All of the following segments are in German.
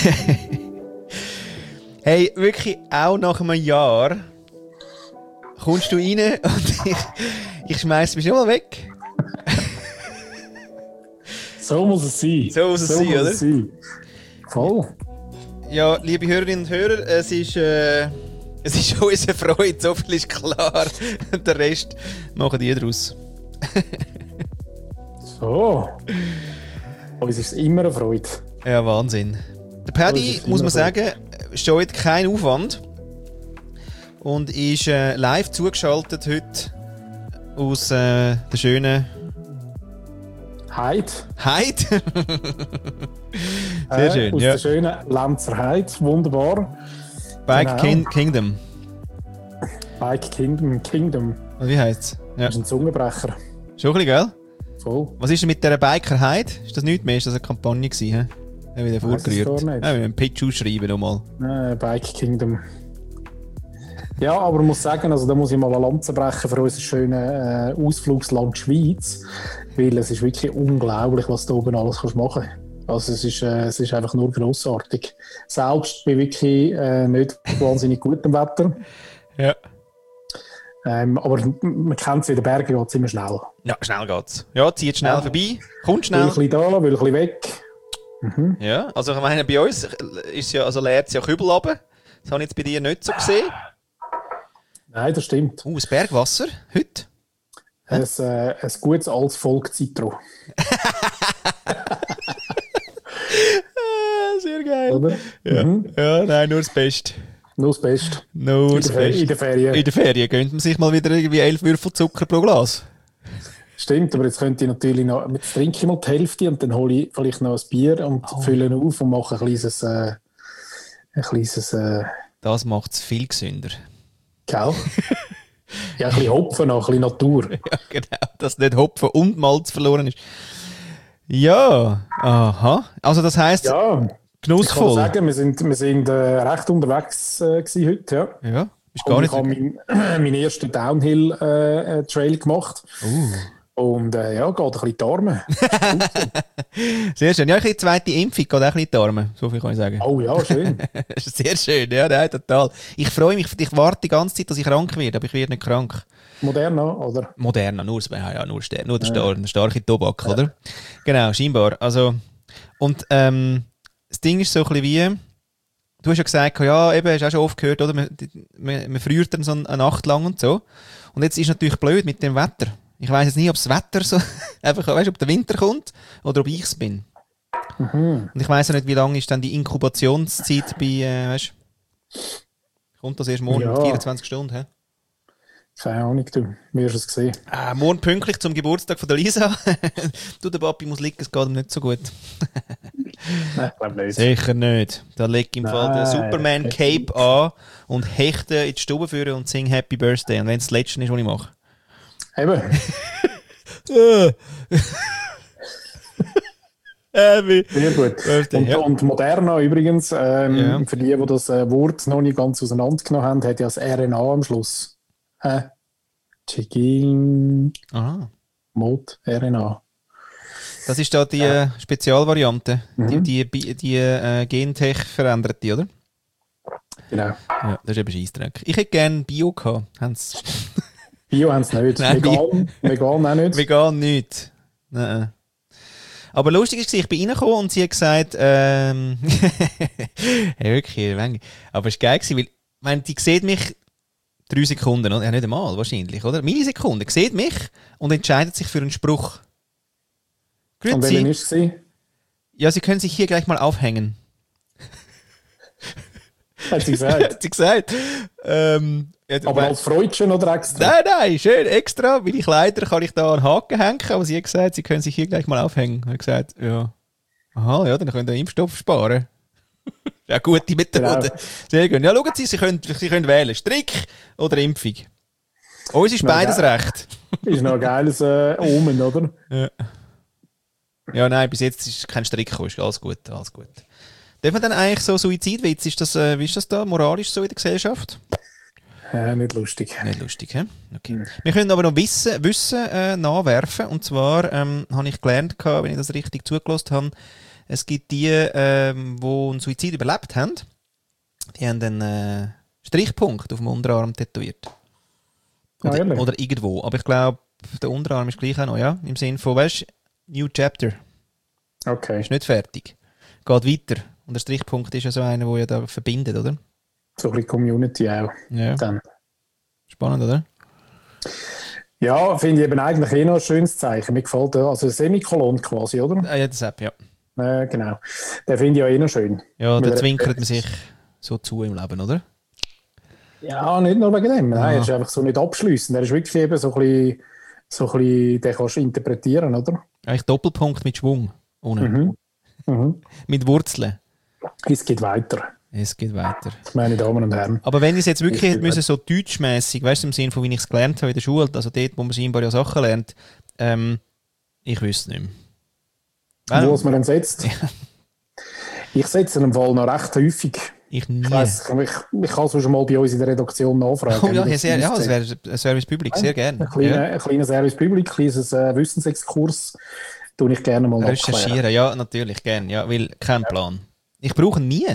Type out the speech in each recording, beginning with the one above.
Hey, wirklich auch nach einem Jahr kommst du rein und ich schmeiß mich schon mal weg. So muss es sein. So muss es sein, oder? Voll. Ja, liebe Hörerinnen und Hörer, es ist unsere Freude, so viel ist klar. Der Rest machen die daraus. So. Uns ist es immer eine Freude. Ja, Wahnsinn. Der Paddy, muss man sagen, scheut keinen Aufwand und ist live zugeschaltet heute aus der schönen Heid. Sehr schön, aus ja. der schönen Lenzer Heid. Wunderbar. Bike Kingdom. Bike Kingdom. Wie heisst's? Ja. Das ist ein Zungenbrecher. Schon ein bisschen, gell? Voll. Was ist denn mit dieser Biker Heid? Ist das nichts mehr? Ist das eine Kampagne gewesen? He? Haben wir den vorgerührt? Ja, wir einen Pitch ausschreiben nochmal. Bike Kingdom. Ja, aber ich muss sagen, also da muss ich mal eine Lanze brechen für unser schönes Ausflugsland Schweiz. Weil es ist wirklich unglaublich, was du oben alles machen kannst. Also es ist einfach nur grossartig. Selbst bei wirklich nicht wahnsinnig gutem Wetter. Ja. Aber man kennt es, in den Bergen geht es immer schnell. Ja, schnell geht's. Ja, zieht schnell vorbei, kommt schnell. Will ein bisschen da, will ein bisschen weg. Mhm. Ja, also ich meine, bei uns ist ja, also leert es ja Kübel runter. Das habe ich jetzt bei dir nicht so gesehen. Nein, das stimmt. Das Bergwasser, heute. Ein gutes altes Volk Zitro. Sehr geil. Oder? Ja. Ja, nein, nur das Beste. Nur das Beste. Nur das Beste. In der Ferien. In der Ferien gönnt man sich mal wieder irgendwie 11 Würfel Zucker pro Glas. Stimmt, aber jetzt könnte ich natürlich noch, jetzt trinke ich mal die Hälfte und dann hole ich vielleicht noch ein Bier und fülle ihn auf und mache ein kleines das macht es viel gesünder. Gell? Ja, ein bisschen Hopfen noch, ein bisschen Natur. Ja, genau, dass nicht Hopfen und Malz verloren ist. Ja, aha. Also das heisst, ja, genussvoll. Ich kann sagen, wir sind recht unterwegs gewesen heute, ja. Ja, ist gar nicht. Ich habe meinen ersten Downhill-Trail gemacht. Und ja, geht ein bisschen in die Arme. Sehr schön. Ja, ich habe die zweite Impfung, geht auch ein bisschen in die Arme. So viel kann ich sagen. Oh ja, schön. Sehr schön, ja, nein, total. Ich freue mich, ich warte die ganze Zeit, dass ich krank werde, aber ich werde nicht krank. Moderna, oder? Moderna, nur der starke Tobak, oder? Genau, scheinbar. Also, und das Ding ist so ein bisschen wie, du hast ja gesagt, ja, eben, hast auch schon oft gehört, oder? Man friert dann so eine Nacht lang und so. Und jetzt ist natürlich blöd mit dem Wetter. Ich weiss jetzt nicht, ob das Wetter so, einfach, weißt, ob der Winter kommt oder ob ich es bin. Und ich weiss auch nicht, wie lange ist dann die Inkubationszeit bei, weißt, kommt das erst morgen, 24 Stunden, hä? Keine Ahnung, du wirst es sehen. Morgen pünktlich zum Geburtstag von der Lisa. Du, der Papi muss liegen, es geht ihm nicht so gut. Nein, ich glaube nicht. Sicher nicht. Da lege ich im Fall den Superman-Cape an und hechte in die Stube führen und singe Happy Birthday. Und wenn es das Letzte ist, was ich mache. Eben. Sehr gut. Birthday, und Moderna übrigens, für die das Wort noch nicht ganz auseinandergenommen haben, hat ja das RNA am Schluss. Chicken. Aha. Mod RNA. Das ist da die Spezialvariante, die Gentech veränderte, oder? Genau. Ja, das ist eben Scheissdreck. Ich hätte gerne Bio gehabt. Bio haben sie nicht. Nein, Vegan auch nicht. Vegan nicht. Nein. Aber lustig ist, ich bin reingekommen und sie hat gesagt, hey, wirklich, aber es war geil gewesen, weil, ich meine, die sieht mich 3 Sekunden, oder? Ja, nicht einmal, wahrscheinlich, oder? Millisekunden, sieht mich und entscheidet sich für einen Spruch. Grüezi. Und welchen ist es? Ja, Sie können sich hier gleich mal aufhängen. Hat sie gesagt. Hat sie gesagt. Aber als Freudchen oder extra? Nein, schön, extra. Meine Kleider kann ich da an den Haken hängen, aber sie hat gesagt, Sie können sich hier gleich mal aufhängen. Ich habe gesagt, ja. Aha, ja, dann können wir Impfstoff sparen. Ja, gute Methode. Genau. Sehr gut. Ja, schauen Sie, Sie können wählen. Strick oder Impfung. Uns ist beides recht. Ist noch ein geiles Omen, oder? Ja. Ja, nein, bis jetzt ist kein Strick gekommen. Ist alles gut, alles gut. Darf man dann eigentlich so Suizidwitz, wie ist das da moralisch so in der Gesellschaft? Nicht lustig. Nicht lustig, hä? Okay. Wir können aber noch Wissen nachwerfen. Und zwar habe ich gelernt, wenn ich das richtig zugelassen habe, Es gibt die, die einen Suizid überlebt haben, die haben einen Strichpunkt auf dem Unterarm tätowiert. Oder irgendwo. Aber ich glaube, der Unterarm ist gleich auch noch, ja? Im Sinne von, weißt du, New Chapter. Okay. Ist nicht fertig. Geht weiter. Und der Strichpunkt ist ja so einer, der ja da verbindet, oder? So ein bisschen Community auch. Ja. Dann. Spannend, oder? Ja, finde ich eben eigentlich noch ein schönes Zeichen. Mir gefällt der, also Semikolon quasi, oder? Ja, das App, ja. Genau. Den finde ich auch noch schön. Ja, da zwinkert man sich so zu im Leben, oder? Ja, nicht nur wegen dem. Nein, er ist einfach so nicht abschliessend. Er ist wirklich eben so ein bisschen, den kannst du interpretieren, oder? Eigentlich Doppelpunkt mit Schwung. Ohne. Mit Wurzeln. Es geht weiter. Es geht weiter. Meine Damen und Herren. Aber wenn ich es jetzt wirklich hätte müssen, so deutschmässig, weißt du, im Sinne von, wie ich es gelernt habe in der Schule, also dort, wo man scheinbar ja Sachen lernt, ich wüsste es nicht mehr. Wo es man dann setzt? Ja. Ich setze ihn im Fall noch recht häufig. Ich nie. Ich kann es schon mal bei uns in der Redaktion nachfragen. Oh ja, das wäre ein Service Public, sehr gerne. Ein kleiner Service Public, ein kleines Wissensexkurs, tue ich gerne mal recherchieren, ja, natürlich, gerne, ja, weil kein Plan. Ich brauche ihn nie.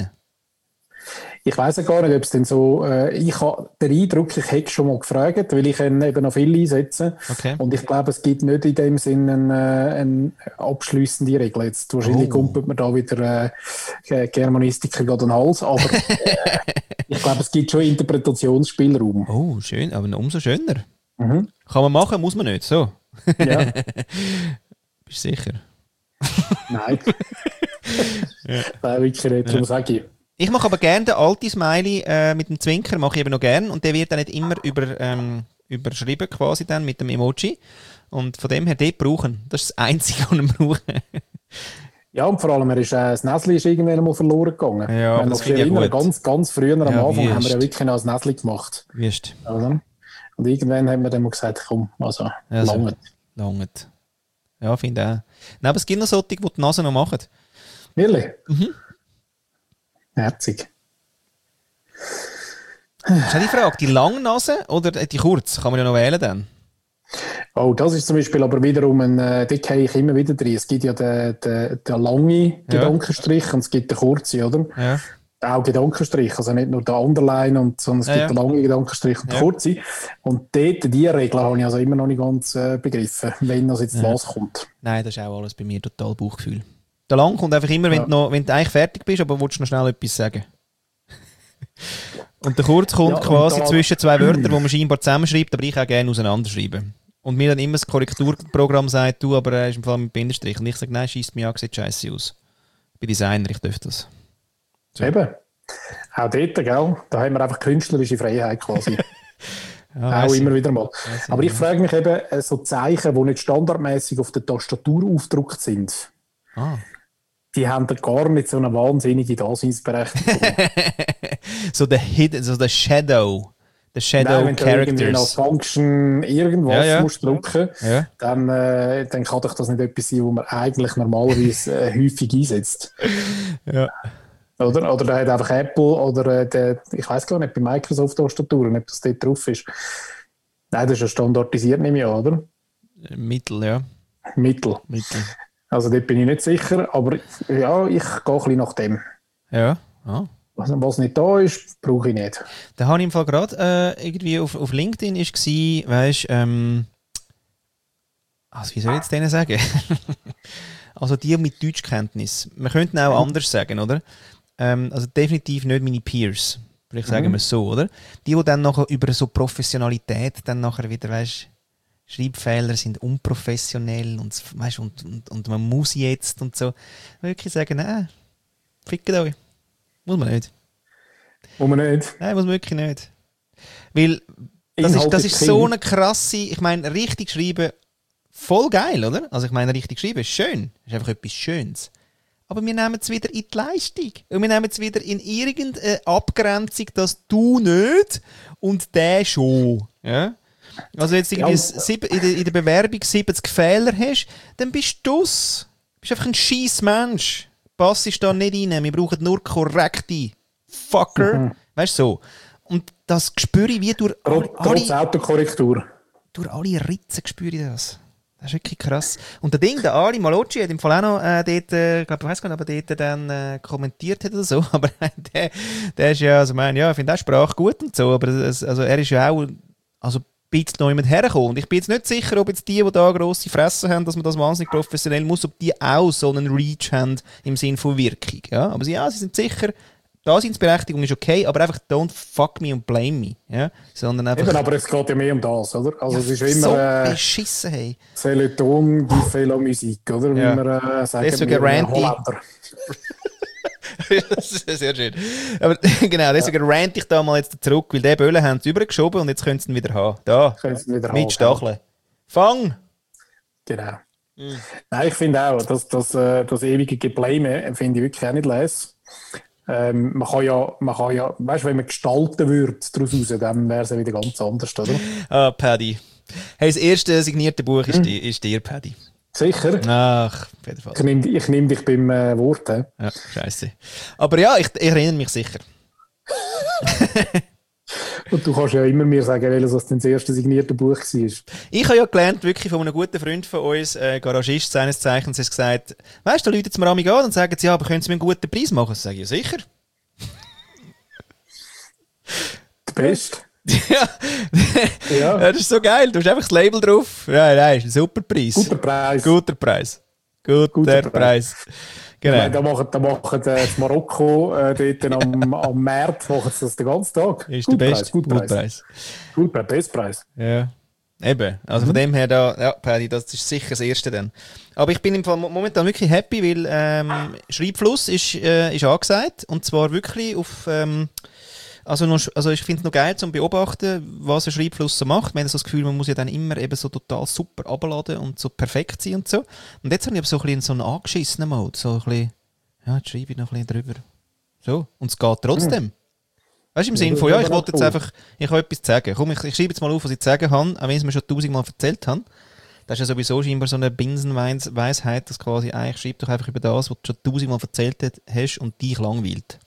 Ich weiss ja gar nicht, ob es denn so, ich habe den Eindruck, ich hätte schon mal gefragt, weil ich ihn eben noch viel einsetze. Okay. Und ich glaube, es gibt nicht in dem Sinne eine abschliessende Regel. Jetzt wahrscheinlich kumpelt man da wieder Germanistiker an den Hals, aber ich glaube, es gibt schon Interpretationsspielraum. Oh, schön, aber umso schöner. Kann man machen, muss man nicht, so. Ja. Bist du sicher? Nein. Nein, wirklich nicht, darum sage ich. Ich mache aber gerne den alten Smiley mit dem Zwinker, mache ich eben noch gerne. Und der wird dann nicht immer überschrieben quasi dann mit dem Emoji. Und von dem her den brauchen. Das ist das Einzige, was wir brauchen. Ja, und vor allem, das Näsli ist irgendwann mal verloren gegangen. Ja, das finde ich gut. Ganz früher am Anfang haben wir ja wirklich noch das Näsli gemacht. Wüsst. Also, und irgendwann haben wir dann mal gesagt, komm, also, langt. Ja, finde ich auch. Nein, aber es gibt noch solche, die die Nase noch machen. Wirklich? Herzig. Das ist auch die Frage, die lange Nase oder die kurz? Kann man ja noch wählen dann. Oh, das ist zum Beispiel aber wiederum da gehe ich immer wieder drin. Es gibt ja den langen Gedankenstrich und es gibt den kurzen, oder? Ja. Auch Gedankenstrich, also nicht nur der Underline, sondern es gibt den langen Gedankenstrich und den kurzen. Und dort, diese Regel habe ich also immer noch nicht ganz begriffen, wenn das jetzt was kommt. Nein, das ist auch alles bei mir total Bauchgefühl. Der Lang kommt einfach immer, wenn du eigentlich fertig bist, aber willst du noch schnell etwas sagen. Und der Kurz kommt quasi zwischen zwei Wörtern, die man scheinbar zusammenschreibt, aber ich auch gerne auseinanderschreibe. Und mir dann immer das Korrekturprogramm sagt, du, aber er ist im Fall mit Bindestrich. Und ich sage, nein, schießt mich an, sieht scheiße aus. Ich bin Designer, ich darf das. So. Eben. Auch dort, gell? Da haben wir einfach künstlerische Freiheit quasi. Ja, auch immer wieder mal. Aber ich frage mich eben, so Zeichen, die nicht standardmäßig auf der Tastatur aufgedruckt sind, die haben da gar nicht so eine wahnsinnige Daseinsberechtigung. so der Shadow. Der Shadow Nein, Characters. Wenn du als Function irgendwas musst drücken, dann kann doch das nicht etwas sein, was man eigentlich normalerweise häufig einsetzt. Ja. Oder da hat einfach Apple oder ich weiß gar nicht, bei Microsoft-Tastaturen, ob das dort drauf ist. Nein, das ist ja standardisiert, nehme ich an, oder? Mittel, ja. Mittel. Also dort bin ich nicht sicher, aber ja, ich gehe ein bisschen nach dem. Ja. Was nicht da ist, brauche ich nicht. Da habe ich im Fall gerade irgendwie auf LinkedIn war, weißt also wie soll ich jetzt denen sagen? Also die mit Deutschkenntnis. Wir könnten auch anders sagen, oder? Also definitiv nicht meine Peers. Vielleicht sagen wir es so, oder? Die dann nachher über so Professionalität dann nachher wieder, weißt, Schreibfehler sind unprofessionell und, weißt, und man muss jetzt und so. Wirklich sagen, nein, fickt euch. Muss man nicht. Muss man nicht? Nein, muss man wirklich nicht. Weil das ist so eine krasse, ich meine, richtig schreiben, voll geil, oder? Also ich meine, richtig schreiben ist schön. Ist einfach etwas Schönes. Aber wir nehmen es wieder in die Leistung. Und wir nehmen es wieder in irgendeine Abgrenzung, dass du nicht und der schon. Ja? Also jetzt irgendwie in der Bewerbung 70 Fehler hast, dann bist du's. Du bist einfach ein scheiß Mensch. Passest da nicht rein. Wir brauchen nur korrekte Fucker. Weißt du so? Und das spüre ich wie durch Trotz Autokorrektur. Durch alle Ritzen spüre ich das. Das ist wirklich krass. Und der Ali Malocci hat im Fall auch noch dort, ich weiß gar nicht, ob er dort dann kommentiert hat oder so, aber der ist ja, also ich finde auch Sprache gut und so, aber also er ist ja auch, also ein bisschen noch jemand hergekommen. Und ich bin jetzt nicht sicher, ob jetzt die da grosse Fresse haben, dass man das wahnsinnig professionell muss, ob die auch so einen Reach haben im Sinne von Wirkung. Ja, aber sie sind sicher, Daseinsberechtigung ist okay, aber einfach don't fuck me und blame me. Ja? Sondern einfach... Eben, aber es geht ja mehr um das, oder? Also es ist so immer... beschissen, hey. C'est le ton qui fait la musique, oder? Wie wir sagen, deswegen Holländer. Das ist sehr schön. Aber genau, deswegen rant ich da mal jetzt zurück, weil die Böllen haben es übergeschoben und jetzt können sie ihn wieder haben. Da, mit Stacheln. Fang! Genau. Nein, ich finde auch, das ewige Geblame finde ich wirklich auch nicht les. Man kann ja, weißt du, wenn man gestalten würde daraus raus, dann wäre es ja wieder ganz anders, oder? Ah, Paddy. Hey, das erste signierte Buch ist dir, Paddy. Sicher? Ach, auf jeden Fall. Ich nehm dich beim Wort. He? Ja, scheiße. Aber ja, ich erinnere mich sicher. Und du kannst ja immer mir sagen, welches das erste signierte Buch war. Ich habe ja gelernt, wirklich von einem guten Freund von uns, Garagist seines Zeichens, hat gesagt, weißt du, da läuten sie mir an und sagen sie, ja, aber können sie mir einen guten Preis machen? Das sage ich, ja, sicher. Der Beste. Ja, das ist so geil. Du hast einfach das Label drauf. Ja, nein, ist ein super Preis. Guter Preis. Guter Preis. Genau. Da machen das Marokko dort am März machen sie das den ganzen Tag. Ist der beste Preis. Best Preis. Ja. Eben. Also von dem her, Paddy, das ist sicher das Erste dann. Aber ich bin im Fall momentan wirklich happy, weil Schreibfluss ist angesagt. Und zwar wirklich auf... Also ich finde es noch geil zu beobachten, was ein Schreibfluss so macht. Man hat so das Gefühl, man muss ja dann immer eben so total super abladen und so perfekt sein und so. Und jetzt habe ich aber so ein bisschen so einen angeschissenen Mode. So ein bisschen, ja, jetzt schreibe ich noch ein bisschen drüber. So. Und es geht trotzdem. Weißt du, im Sinne von, ja, ich wollte jetzt einfach, ich habe etwas zu sagen. Komm, ich schreibe jetzt mal auf, was ich zu sagen habe, auch wenn ich es mir schon 1000-mal erzählt habe. Das ist ja sowieso scheinbar so eine Binsenweisheit, dass quasi eigentlich schreib doch einfach über das, was du schon 1000-mal erzählt hast und dich langweilt.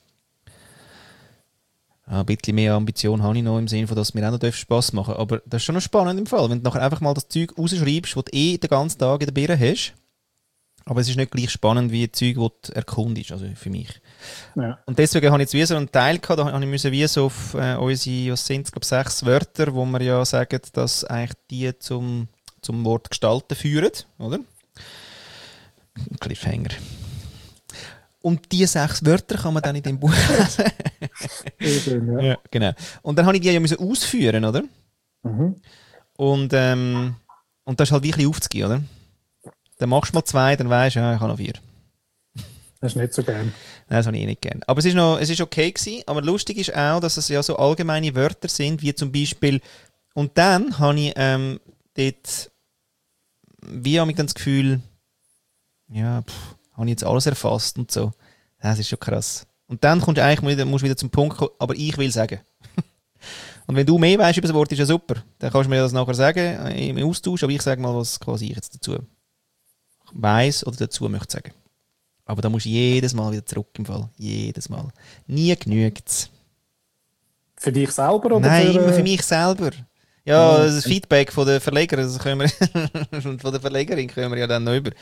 Ein bisschen mehr Ambition habe ich noch im Sinne von, dass es mir auch noch Spass machen darf. Aber das ist schon noch spannend im Fall, wenn du nachher einfach mal das Zeug rausschreibst, das du den ganzen Tag in der Birne hast. Aber es ist nicht gleich spannend wie das Zeug, das du erkundest, also für mich. Ja. Und deswegen habe ich jetzt wie so einen Teil gehabt, da habe ich wie so auf unsere, was sind es, glaube 6 Wörter, wo wir ja sagen, dass eigentlich die zum Wort gestalten führen, oder? Cliffhanger. Und diese 6 Wörter kann man dann in dem Buch lesen. Ja, genau. Und dann habe ich die ja ausführen, oder? Mhm. Und das ist halt wirklich aufzugehen, oder? Dann machst du mal 2, dann weisst du, ja, ich habe noch 4. Das ist nicht so gern. Nein, das habe ich nicht gern. Aber es ist okay gewesen. Aber lustig ist auch, dass es ja so allgemeine Wörter sind, wie zum Beispiel, und dann habe ich dort, wie habe ich dann das Gefühl, ja, habe ich jetzt alles erfasst und so. Das ist schon krass. Und dann musst du wieder zum Punkt kommen, aber ich will sagen. Und wenn du mehr weißt über das Wort, ist ja super. Dann kannst du mir das nachher sagen, im Austausch, aber ich sage mal, was quasi ich jetzt dazu weiss oder dazu möchte sagen. Aber da musst du jedes Mal wieder zurück im Fall. Jedes Mal. Nie genügt es. Für dich selber? Oder Nein, immer für mich selber. Ja, das Feedback von den Verlegern, das können wir von der Verlegerin können wir ja dann noch über.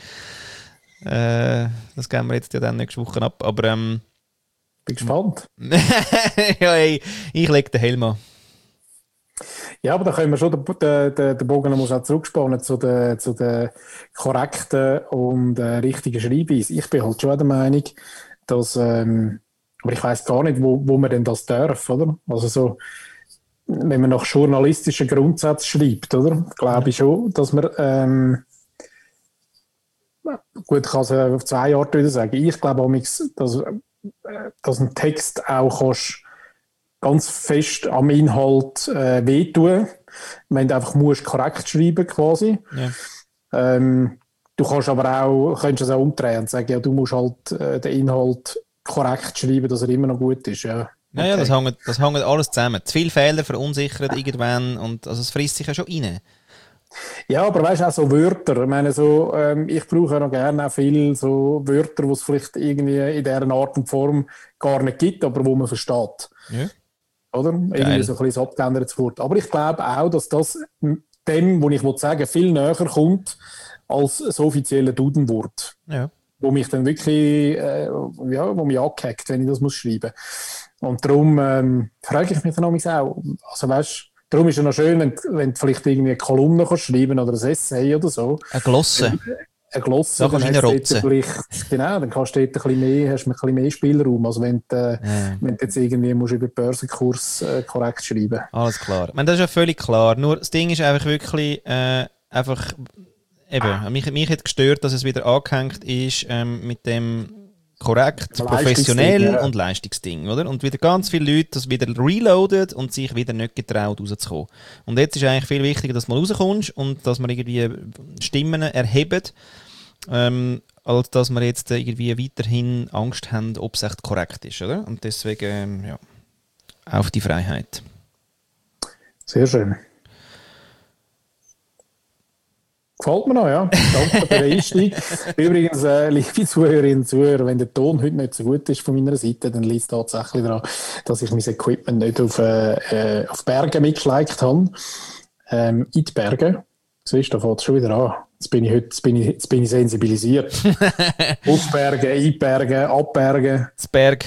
Das geben wir jetzt ja dann nächste Woche ab. Aber bin gespannt. Ja, ey, ich lege den Helm an. Ja, aber da können wir schon den Bogen muss auch zurückspannen zu der korrekten und richtigen Schreibweise. Ich bin halt schon der Meinung, dass, aber ich weiss gar nicht, wo man denn das darf, oder? Also so, wenn man nach journalistischen Grundsätzen schreibt, oder? Glaube ich schon, dass man, gut, ich kann es auf 2 Jahre wieder sagen. Ich glaube auch, dass ein Text auch kannst ganz fest am Inhalt wehtun, wenn du einfach musst korrekt schreiben quasi. Ja. Du kannst aber auch, könntest es auch umdrehen und sagen, ja, du musst halt den Inhalt korrekt schreiben, dass er immer noch gut ist. Ja, okay. Ja, das hängt alles zusammen. Zu viele Fehler verunsichern irgendwann und also es frisst sich ja schon rein. Ja, aber weißt du, auch so Wörter. Ich meine, so, ich brauche ja noch gerne auch viel so Wörter, die es vielleicht irgendwie in dieser Art und Form gar nicht gibt, aber wo man versteht. Ja. Oder? Geil. Irgendwie so ein bisschen abgeändertes Wort. Aber ich glaube auch, dass das dem, wo ich sagen viel näher kommt als das offizielle Dudenwort. Ja. Wo mich dann wirklich, wo mich angehackt, wenn ich das muss schreiben. Und darum frage ich mich dann auch, also weißt, darum ist es noch schön, wenn du vielleicht irgendwie eine Kolumne kannst schreiben oder ein Essay oder so. Eine Glosse. Eine Glosse, Da kannst du reinrotzen. Genau, dann kannst du dort ein bisschen mehr Spielraum, als wenn du jetzt irgendwie musst über den Börsenkurs korrekt schreiben. Alles klar. Ich meine, das ist ja völlig klar. Nur das Ding ist einfach wirklich einfach eben, mich hat gestört, dass es wieder angehängt ist mit dem korrekt, professionell und Leistungsding, oder? Und wieder ganz viele Leute das wieder reloadet und sich wieder nicht getraut rauszukommen. Und jetzt ist eigentlich viel wichtiger, dass du mal rauskommst und dass man irgendwie Stimmen erhebt, als dass wir jetzt irgendwie weiterhin Angst haben, ob es echt korrekt ist, oder? Und deswegen, ja, auf die Freiheit. Sehr schön. Gefällt mir noch, ja. Danke für den Einstieg. Übrigens, liebe Zuhörerinnen und Zuhörer, wenn der Ton heute nicht so gut ist von meiner Seite, dann liegt es tatsächlich daran, dass ich mein Equipment nicht auf Berge mitgeschleicht habe. In die Berge. Siehst du, da fängt es schon wieder an. Jetzt bin ich sensibilisiert. Auf Berge, in Berge, ab Berge. Das Berg.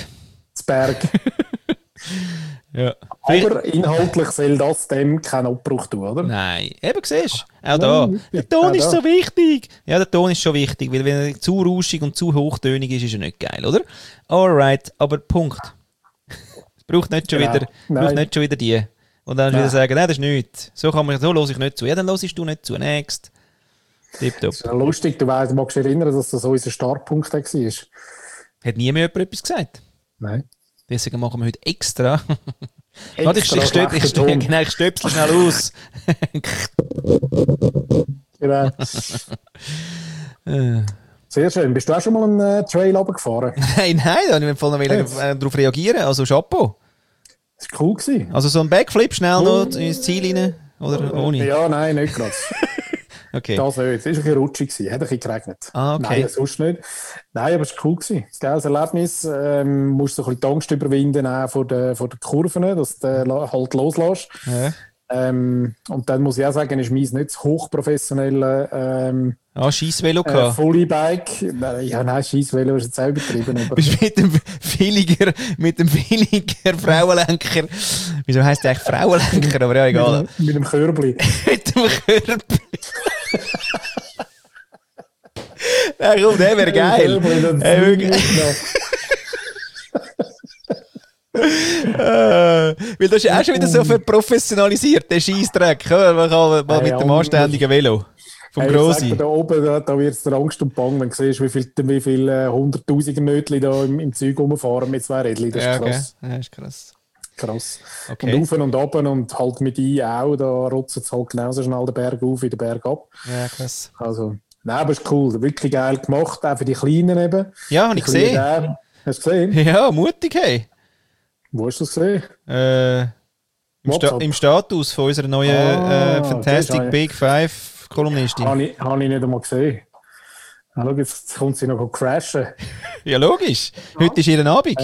Ja. Aber inhaltlich soll das dem keinen Abbruch tun, oder? Nein, eben siehst du, auch da. Der Ton ist so wichtig. Ja, der Ton ist schon wichtig, weil wenn er zu rauschig und zu hochtönig ist, ist er nicht geil, oder? Alright, aber Punkt. Es braucht nicht schon wieder die. Und dann wieder sagen, nein, das ist nichts. So höre ich nicht zu. Ja, dann hörst du nicht zu. Next. Tipptopp. Das ist ja lustig, du magst dich erinnern, dass das unser Startpunkt war. Hat nie mehr jemand etwas gesagt? Nein. Deswegen machen wir heute extra. Warte, ich stöpsel schnell aus. Genau. Sehr schön. Bist du auch schon mal einen Trail runtergefahren? Nein, da wollte ich noch darauf reagieren. Also Chapeau. Das war cool. Also so ein Backflip schnell noch ins Ziel rein? Oder ohne? Ja, nein, nicht gerade. Okay. Das nicht. Es war ein bisschen rutschig, hat ein bisschen geregnet. Ah, okay. Nein, sonst nicht. Nein, aber es war cool. Ein geiles Erlebnis. Musst so ein bisschen die Angst überwinden auch vor den Kurven, dass du halt loslässt. Ja. Und dann muss ich auch sagen, ist meins nicht das hochprofessionelle Scheissvelo gehabt. Fully-Bike. Nein, Scheissvelo ist jetzt auch übertrieben. Aber bist mit dem Villiger Frauenlenker. Wieso heisst der eigentlich Frauenlenker? Aber ja, egal. Mit dem Körbli. Mit dem Körbli. Nein, komm, der wäre geil. Weil das ist ja auch schon wieder so verprofessionalisiert, der Scheissdreck. Man kann mal mit dem anständigen Velo. Vom Grossi. Da oben, da wird es dir Angst und Bang, wenn du siehst, wie viele 100'000er Nötchen da im Zeug rumfahren mit zwei Rädchen. Das ist krass. Okay. Ja, ist krass. Krass. Okay. Und auf und ab und halt mit auch, da rutzt es halt genauso schnell den Berg auf wie den Berg ab. Ja, krass. Also, nein, aber ist cool. Wirklich geil gemacht, auch für die Kleinen eben. Ja, habe ich gesehen. Hast du gesehen? Ja, mutig, hey. Wo hast du das gesehen? Im Status von unserer neuen Fantastic Big Five Kolumnistin. Habe ich nicht einmal gesehen. Ah, schau, jetzt kommt sie noch crashen. Ja, logisch. Heute ist ihr Abend.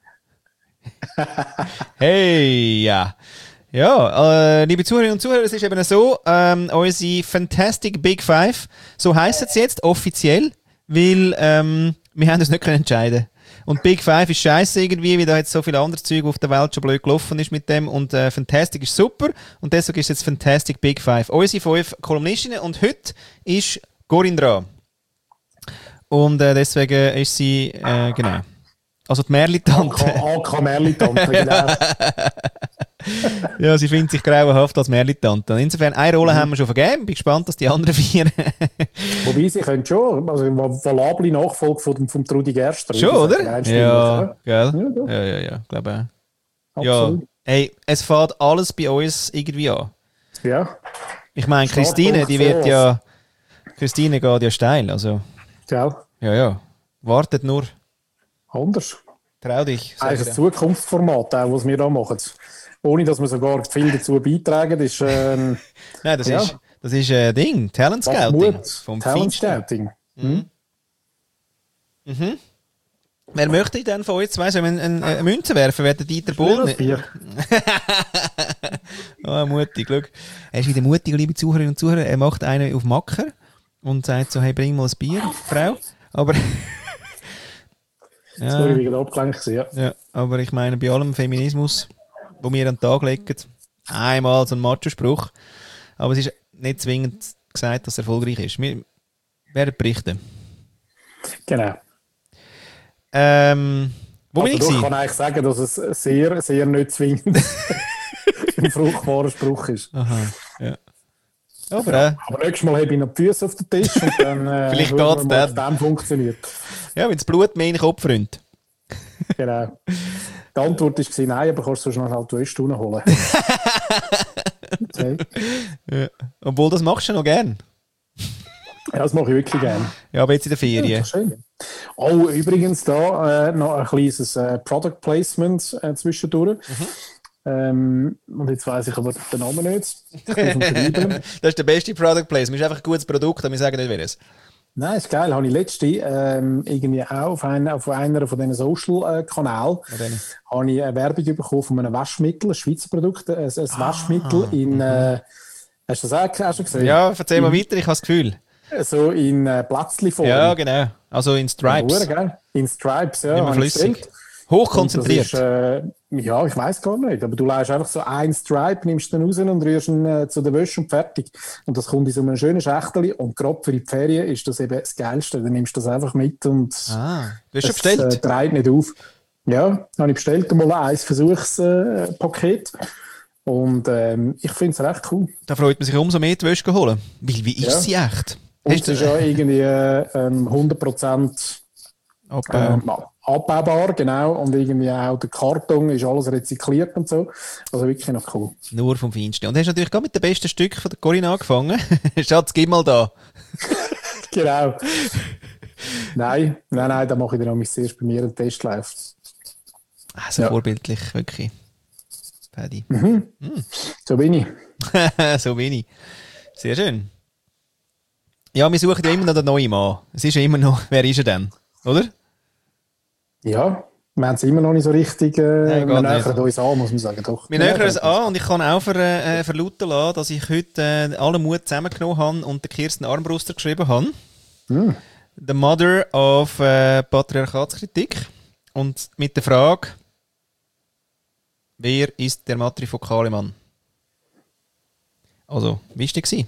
Hey, ja. Ja, liebe Zuhörerinnen und Zuhörer, es ist eben so, unsere Fantastic Big Five, so heisst es jetzt offiziell, weil wir haben uns nicht entscheiden können. Und Big Five ist scheiße irgendwie, weil da jetzt so viel anderes Zeug auf der Welt schon blöd gelaufen ist mit dem. Und Fantastic ist super. Und deswegen ist jetzt Fantastic Big Five. Unsere 5 Kolumnistinnen. Und heute ist Corinne dran. Und deswegen ist sie, genau. Also die Merli-Tante. AK Merli-Tante, genau. Ja, sie findet sich grauenhaft als Merli-Tante. Insofern, eine Rolle haben wir schon vergeben. Bin gespannt, dass die anderen 4... Wobei, sie können schon. Also, valable Nachfolge vom Trudi Gerster. Schon, oder? Ja, gell? Ja. Glaube auch. Absolut. Ja, hey, es fährt alles bei uns irgendwie an. Ja. Ich meine, Christine, die wird ja... Christine geht ja steil, also... Gell? Ja. Wartet nur. Anders. Trau dich. Eigentlich ein Zukunftsformat, auch, was wir da machen. Ohne, dass wir sogar viel dazu beitragen. Das ist, nein, das ist ein Ding. Talent Scouting. Talent Scouting. Wer möchte denn von euch zwei so eine Münze werfen? Wer der Dieter Bohlen? Oh, mutig, schau. Er ist wieder mutig, liebe Zuhörerinnen und Zuhörer. Er macht einen auf Macker und sagt so, hey, bring mal ein Bier, Frau. Aber... Das war wieder abgelenkt, ja. Ja, aber ich meine, bei allem Feminismus, wo wir an den Tag legen, einmal so ein Macho-Spruch, aber es ist nicht zwingend gesagt, dass es erfolgreich ist. Wir werden berichten. Genau. Wo bin ich Ich kann eigentlich sagen, dass es sehr, sehr nicht zwingend ein fruchtbarer Spruch ist. Aha, ja. Aber nächstes Mal habe ich noch die Füße auf den Tisch und dann vielleicht geht es dann. Dann funktioniert. Ja, wenn das Blut mehr in den Kopf rinnt. Genau. Die Antwort war nein, aber kannst du schon schnell die Wäsche holen. Okay. Ja. Obwohl, das machst du noch gern. Ja, das mache ich wirklich gerne. Ja, aber jetzt in der Ferien. Ja, schön. Oh, übrigens da noch ein kleines Product Placement zwischendurch. Und jetzt weiss ich aber den Namen nicht. Das ist der beste Product Placement. Es ist einfach ein gutes Produkt, aber wir sagen nicht, wer es ist. Nein, ist geil. Habe ich letzte irgendwie auch auf einer von diesen Social-Kanälen habe ich eine Werbung bekommen von einem Waschmittel, ein Schweizer Produkt, ein Waschmittel in... hast du das auch schon gesehen? Ja, erzähl mal weiter, ich habe das Gefühl. So in Plätzli-Form. Ja, genau. Also in Stripes. Ja, in Stripes, ja. Immer flüssig. Hochkonzentriert. Ja, ich weiss gar nicht. Aber du lässt einfach so einen Stripe, nimmst den raus und rührst ihn zu der Wäsche und fertig. Und das kommt in so einem schönen Schächtchen. Und gerade für die Ferien ist das eben das Geilste. Dann nimmst du das einfach mit und du hast schon bestellt? Es dreht nicht auf. Ja, habe ich bestellt, mal ein Versuchspaket. Und ich finde es recht cool. Da freut man sich umso mehr, die Wäsche zu holen. Weil, wie ist sie echt? Und es ist ja irgendwie 100% abbaubar, genau. Und irgendwie auch der Karton ist alles rezykliert und so. Also wirklich noch cool. Nur vom Feinsten. Und hast natürlich gerade mit dem besten Stück von der Corinna angefangen. Schatz, gib mal da. Genau. Nein, da mache ich dann auch zuerst bei mir einen Testlauf. So vorbildlich, wirklich. Paddy. So bin ich. So bin ich. Sehr schön. Ja, wir suchen ja immer noch den neuen Mann. Es ist ja immer noch, wer ist er denn? Oder? Ja, wir haben es immer noch nicht so richtig. Wir nähern uns an, muss man sagen. Doch. Wir nähern uns an und ich kann auch verlauten lassen, dass ich heute alle Mut zusammengenommen habe und der Kirsten Armbruster geschrieben habe. The Mother of Patriarchatskritik. Und mit der Frage, wer ist der matrifokale Mann? Also, wie war der?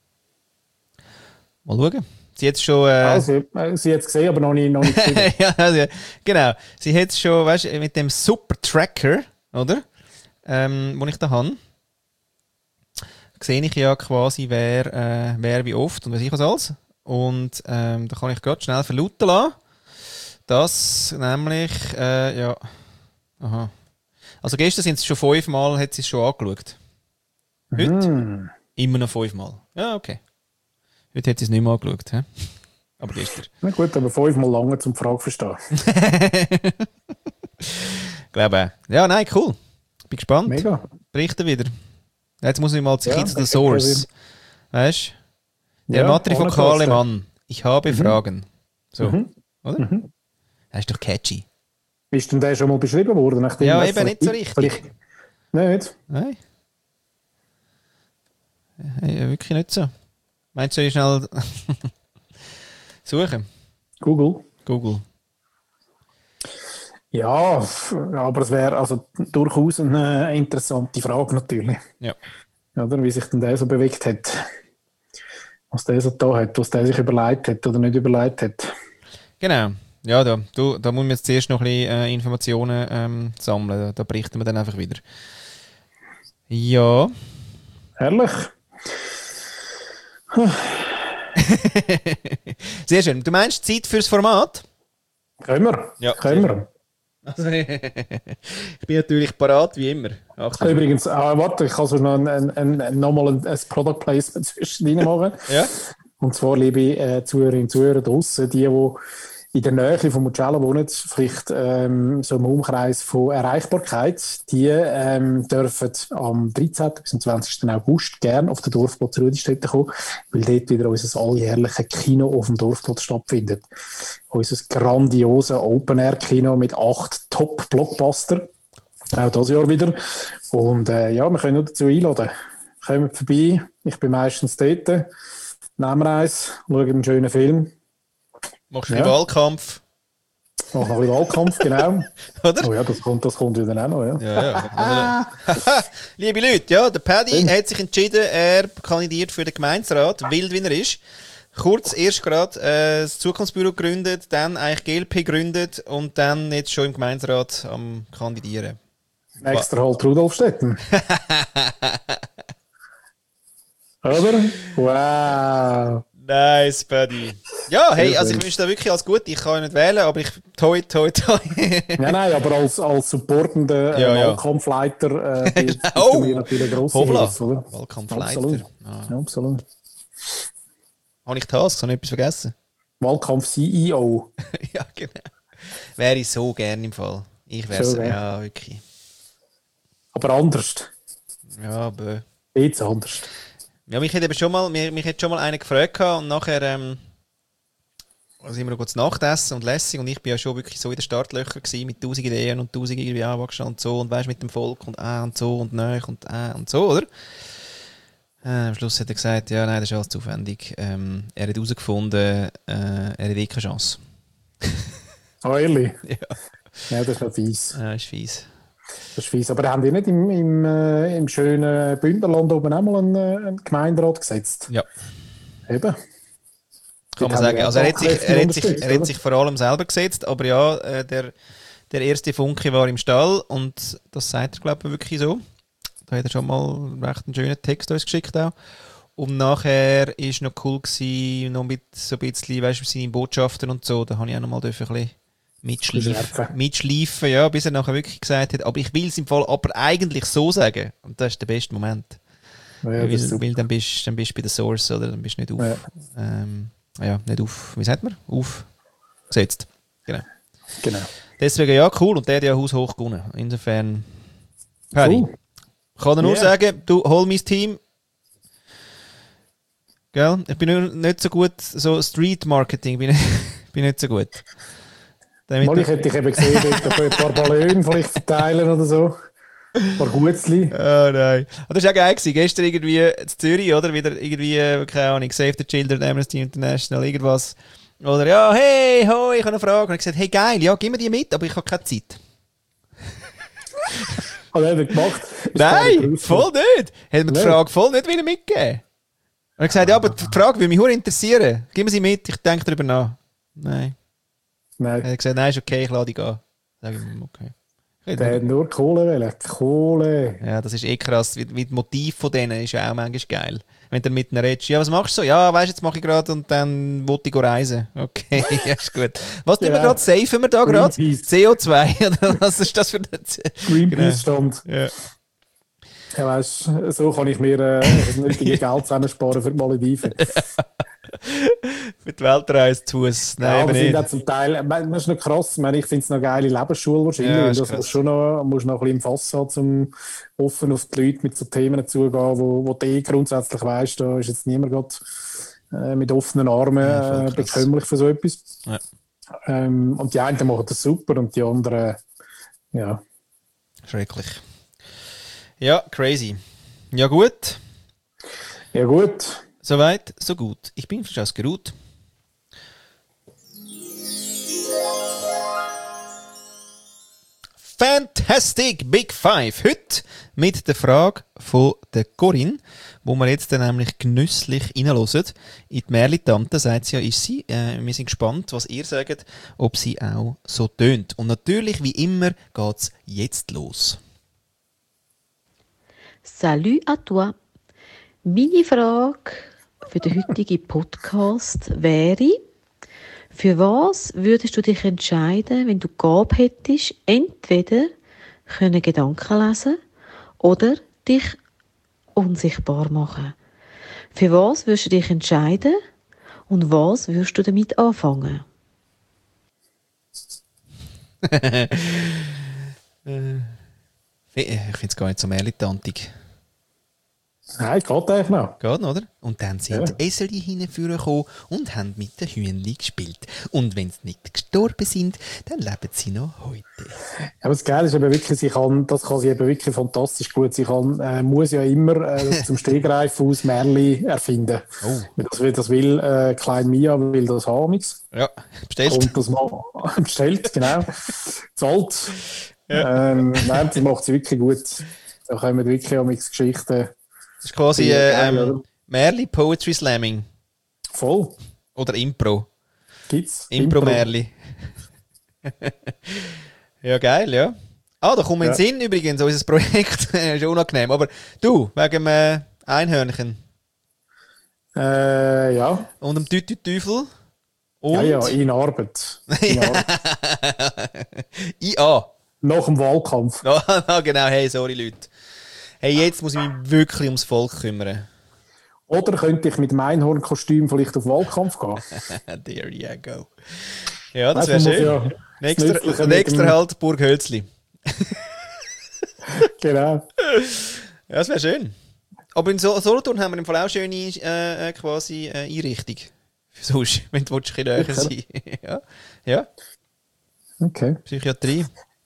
Mal schauen. Sie hat es schon... sie hat es gesehen, aber noch nicht gesehen. Ja, also, genau. Sie hat es schon, weißt du, mit dem Super-Tracker, oder? Den ich da habe, sehe ich ja quasi, wer wie oft und was ich was alles. Und da kann ich gerade schnell verlauten lassen, dass nämlich, ja... Aha. Also gestern sind es schon 5 Mal, hat sie es schon angeschaut. Heute immer noch 5 Mal. Ja, okay. Heute hat sie es nicht mehr angeschaut. He? Aber gestern. Na gut, aber 5 Mal lange zum Frage verstehen. Glaube auch. Ja, nein, cool. Bin gespannt. Mega. Berichten wieder. Jetzt muss ich mal zu the Source. Weißt du? Der matrifokale Mann. Ich habe Fragen. So, oder? Das ist doch catchy. Ist denn der schon mal beschrieben worden? Ja, eben nicht so richtig. Nicht? Nein. Ja, wirklich nicht so. Meinst du, ich schnell suchen? Google. Ja, aber es wäre also durchaus eine interessante Frage natürlich. Ja. Oder wie sich denn der so bewegt hat. Was der so da hat, was der sich überlegt hat oder nicht überlegt hat. Genau. Ja, da muss man jetzt zuerst noch ein bisschen Informationen sammeln. Da berichten wir dann einfach wieder. Ja. Herrlich. Sehr schön. Du meinst Zeit fürs Format? Können wir. Ja, können wir. Also, ich bin natürlich parat, wie immer. Achtung. Übrigens, warte, ich kann so noch nochmal ein Product Placement zwischendrin machen. Ja. Und zwar, liebe Zuhörerinnen und Zuhörer draussen, die in der Nähe von Mugello wohnen, vielleicht so im Umkreis von Erreichbarkeit, die dürfen am 13. bis am 20. August gerne auf den Dorfplatz Rüdistätten kommen, weil dort wieder unser alljährliches Kino auf dem Dorfplatz stattfindet. Unser grandioses Open-Air-Kino mit 8 Top-Blockbuster. Auch dieses Jahr wieder. Und ja, wir können nur dazu einladen. Kommt vorbei, ich bin meistens dort, nehmen eins, schauen einen schönen Film. Machst du einen Wahlkampf? Mach noch ein bisschen Wahlkampf, genau. Oder? Oh ja, das kommt wieder auch noch, ja. Ja. Also, liebe Leute, ja, der Paddy hat sich entschieden, er kandidiert für den Gemeinderat, wild wie er ist. Kurz erst gerade das Zukunftsbüro gegründet, dann eigentlich GLP gegründet und dann jetzt schon im Gemeinderat am Kandidieren. Extra halt Rudolfstetten. Oder? Wow. Nice, Paddy. Ja, hey, also ich wünsche dir wirklich alles Gute. Ich kann ja nicht wählen, aber ich toi. Nein, aber als supportender Wahlkampfleiter bist du mir natürlich eine grosse Hilfe, oder? Wahlkampfleiter. Absolut. Ja, absolut. Habe ich Tasks? Habe ich etwas vergessen? Wahlkampf-CEO. Ja, genau. Wäre ich so gerne im Fall. Ich wäre so, ja, wirklich. Aber anders. Ja, aber... Jetzt anders. Ja, mich hat schon mal einer gefragt und nachher sind wir noch zu Nacht essen und lässig und ich bin ja schon wirklich so in den Startlöchern gewesen, mit 1000 Ideen und 1000 irgendwie anwachsen und so und weißt mit dem Volk und so und nöch und so, oder? Am Schluss hat er gesagt, ja, nein, das ist alles zu aufwendig. Er hat herausgefunden, er hat eh keine Chance. Oh, ehrlich? Ja. Ja, das ist noch fies. Ja, ist fies. Das ist fies. Aber haben die nicht im schönen Bündnerland oben auch mal einen Gemeinderat gesetzt? Ja. Eben. Kann man sagen. Also er hat sich vor allem selber gesetzt, aber ja, der erste Funke war im Stall und das sagt er, glaube ich, wirklich so. Da hat er schon mal recht einen schönen Text uns geschickt auch. Und nachher war es noch cool gewesen, noch mit so ein bisschen, weißt du, seine Botschaften und so, da habe ich auch noch mal ein bisschen mitschleifen, ja, bis er nachher wirklich gesagt hat, aber ich will es im Fall aber eigentlich so sagen. Und das ist der beste Moment. Ja, weil dann bist du bei der Source, oder? Dann bist du nicht auf, nicht auf, wie sagt man? Aufgesetzt. Genau. Deswegen, ja, cool. Und der hat ja haushoch gewonnen. Insofern, Paddy. Ich kann dir nur sagen, du, hol mein Team. Gell? Ich bin nicht so gut, so Street Marketing bin nicht so gut. Ich hätte dich eben gesehen, ein paar Ballone vielleicht verteilen oder so. Ein paar Gutzli. Oh nein. Und das war auch geil gewesen. Gestern irgendwie in Zürich, oder? Wieder irgendwie, keine Ahnung, Save the Children, Amnesty International, irgendwas. Oder ja, hey, ho, ich habe eine Frage. Und ich gesagt, hey, geil, ja, gib mir die mit, aber ich habe keine Zeit. Hat er nicht gemacht? Nein, voll nicht. Hat mir die Frage voll nicht wieder mitgegeben. Und er hat gesagt, ja, aber die Frage würde mich sehr interessieren. Gib mir sie mit, ich denke darüber nach. Nein. Er hat gesagt, nein, ist okay, ich lade dich an. Sag ich ihm, okay. Der hat nur Kohle wollen. Kohle. Ja, das ist krass. Wie das Motiv von denen ist ja auch manchmal geil. Wenn du mit ihnen redest, ja, was machst du so? Ja, weißt du, jetzt mache ich gerade und dann wollte ich reisen. Okay, ja, ist gut. Was tun wir gerade? Safen wir da gerade? CO2? Oder was ist das für ein Greenpeace-Stand. Ja. Ja, weißt, so kann ich mir das nötige Geld zusammensparen für die Malediven. Für die Weltreise zu Fuß. Nein, ja, aber sind auch zum Teil, das ist noch krass, ich finde es noch eine geile Lebensschule wahrscheinlich, ja, das musst du noch ein bisschen im Fass haben, um offen auf die Leute mit so Themen zugehen, wo du grundsätzlich weisst, da ist jetzt niemand gerade mit offenen Armen bekümmert für so etwas. Ja. Und die einen machen das super und die anderen, ja. Schrecklich. Ja, crazy. Ja, gut. Ja, gut. Soweit, so gut. Ich bin frisch ausgeruht. Fantastic Big Five. Heute mit der Frage von der Corinne, wo wir jetzt dann nämlich genüsslich reinhören. In die Märli-Tante, sagt sie ja, ist sie. Wir sind gespannt, was ihr sagt, ob sie auch so tönt. Und natürlich, wie immer, geht's jetzt los. Salut à toi. Meine Frage für den heutigen Podcast wäre, für was würdest du dich entscheiden, wenn du die Gabe hättest, entweder Gedanken lesen oder dich unsichtbar machen? Für was würdest du dich entscheiden und was würdest du damit anfangen? Ich finde es gar nicht so militantig. Nein, geht eigentlich noch. Geht, oder? Und dann sind die Eseli hingekommen und haben mit den Hühnchen gespielt. Und wenn sie nicht gestorben sind, dann leben sie noch heute. Ja, aber das Geile ist eben wirklich, das kann sie eben wirklich fantastisch gut. Sie muss ja immer zum Stegreif aus Märchen erfinden. Oh. Das will Klein Mia will das haben. Ja, bestellt. Und das mal bestellt, genau. Zahlt. Ja. Nein, das macht sie wirklich gut. Da kommen wirklich auch Geschichten. Das ist quasi Märli Poetry Slamming. Voll. Oder Impro. Gibt's? Impro-Märli. Ja, geil, ja. Da kommt mir in den Sinn übrigens, unser Projekt ist unangenehm. Aber du, wegen dem Einhörnchen. Ja. Und dem Teufel. Und? Ja, in Arbeit. IA. Nach dem Wahlkampf. Genau, hey, sorry Leute. Hey, jetzt muss ich mich wirklich ums Volk kümmern. Oder könnte ich mit dem Einhornkostüm vielleicht auf Wahlkampf gehen? There you go. Ja, das wäre schön. Ja nächster Halt Burg Hölzli. Genau. Ja, das wäre schön. Aber in Solothurn haben wir im Fall auch schöne quasi Einrichtung. Sonst, wenn du ein bisschen näher sein. Ja. Okay. Psychiatrie.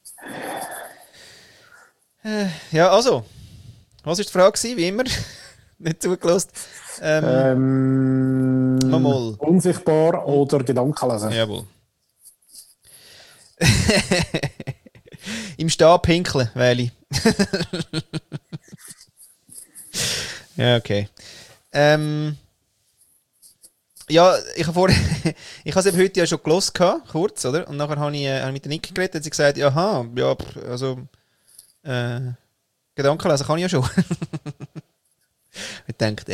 Ja, also. Was war die Frage gewesen? Wie immer? Nicht zugelassen. Mal. Unsichtbar oder Gedankenlesen? Jawohl. Im Stehen pinkeln, Wähli. Ja, okay. Ja, ich habe es eben heute ja schon gehört, kurz, oder? Und nachher habe ich mit der Niki geredet und sie gesagt, Gedankenlesen kann ich ja schon. Ich dachte,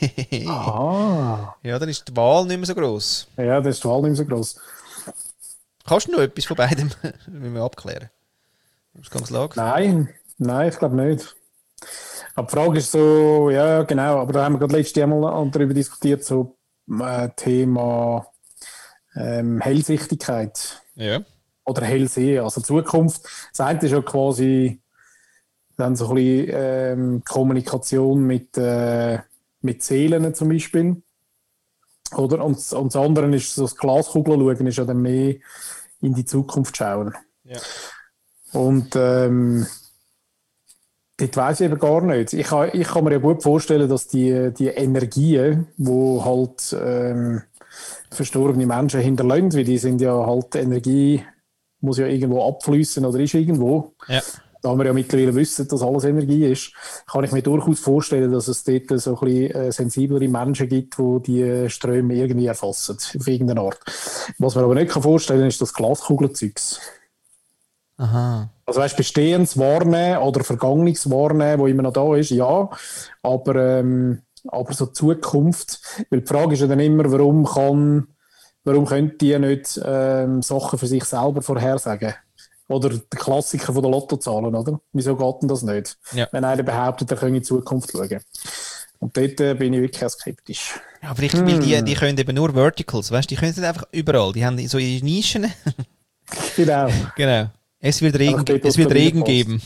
ja, dann ist die Wahl nicht mehr so gross. Ja, dann ist die Wahl nicht mehr so gross. Kannst du noch etwas von beidem müssen wir abklären? Ausgangslage? Nein, ich glaube nicht. Aber die Frage ist so, ja, genau, aber da haben wir gerade letztes Mal darüber diskutiert, so Thema Hellsichtigkeit. Ja. Oder Hellsehen, also Zukunft. Das eine ist ja quasi dann so ein bisschen Kommunikation mit Seelen zum Beispiel. Oder? Und das andere ist so das Glaskugel schauen, ist ja dann mehr in die Zukunft schauen. Ja. Und dort weiss ich eben gar nicht. Ich kann mir ja gut vorstellen, dass die Energien, die halt verstorbene Menschen hinterlassen, weil die sind ja halt, Energie muss ja irgendwo abfließen oder ist irgendwo. Ja. Da wir ja mittlerweile wissen, dass alles Energie ist, kann ich mir durchaus vorstellen, dass es dort so ein bisschen sensiblere Menschen gibt, die die Ströme irgendwie erfassen, auf irgendeine Art. Was man aber nicht vorstellen kann, ist das Glaskugelzeugs. Aha. Also weißt, Bestehendes wahrnehmen oder Vergangenes wahrnehmen, wo immer noch da ist, ja. Aber so Zukunft, weil die Frage ist ja dann immer, warum können die nicht Sachen für sich selber vorhersagen? Oder der Klassiker von der Lottozahlen, oder? Wieso geht denn das nicht? Ja. Wenn einer behauptet, er könne in die Zukunft schauen. Und dort bin ich wirklich skeptisch. Ja, vielleicht, weil die können eben nur Verticals, weißt du? Die können nicht einfach überall. Die haben so ihre Nischen. Genau. Genau. Es wird Regen geben.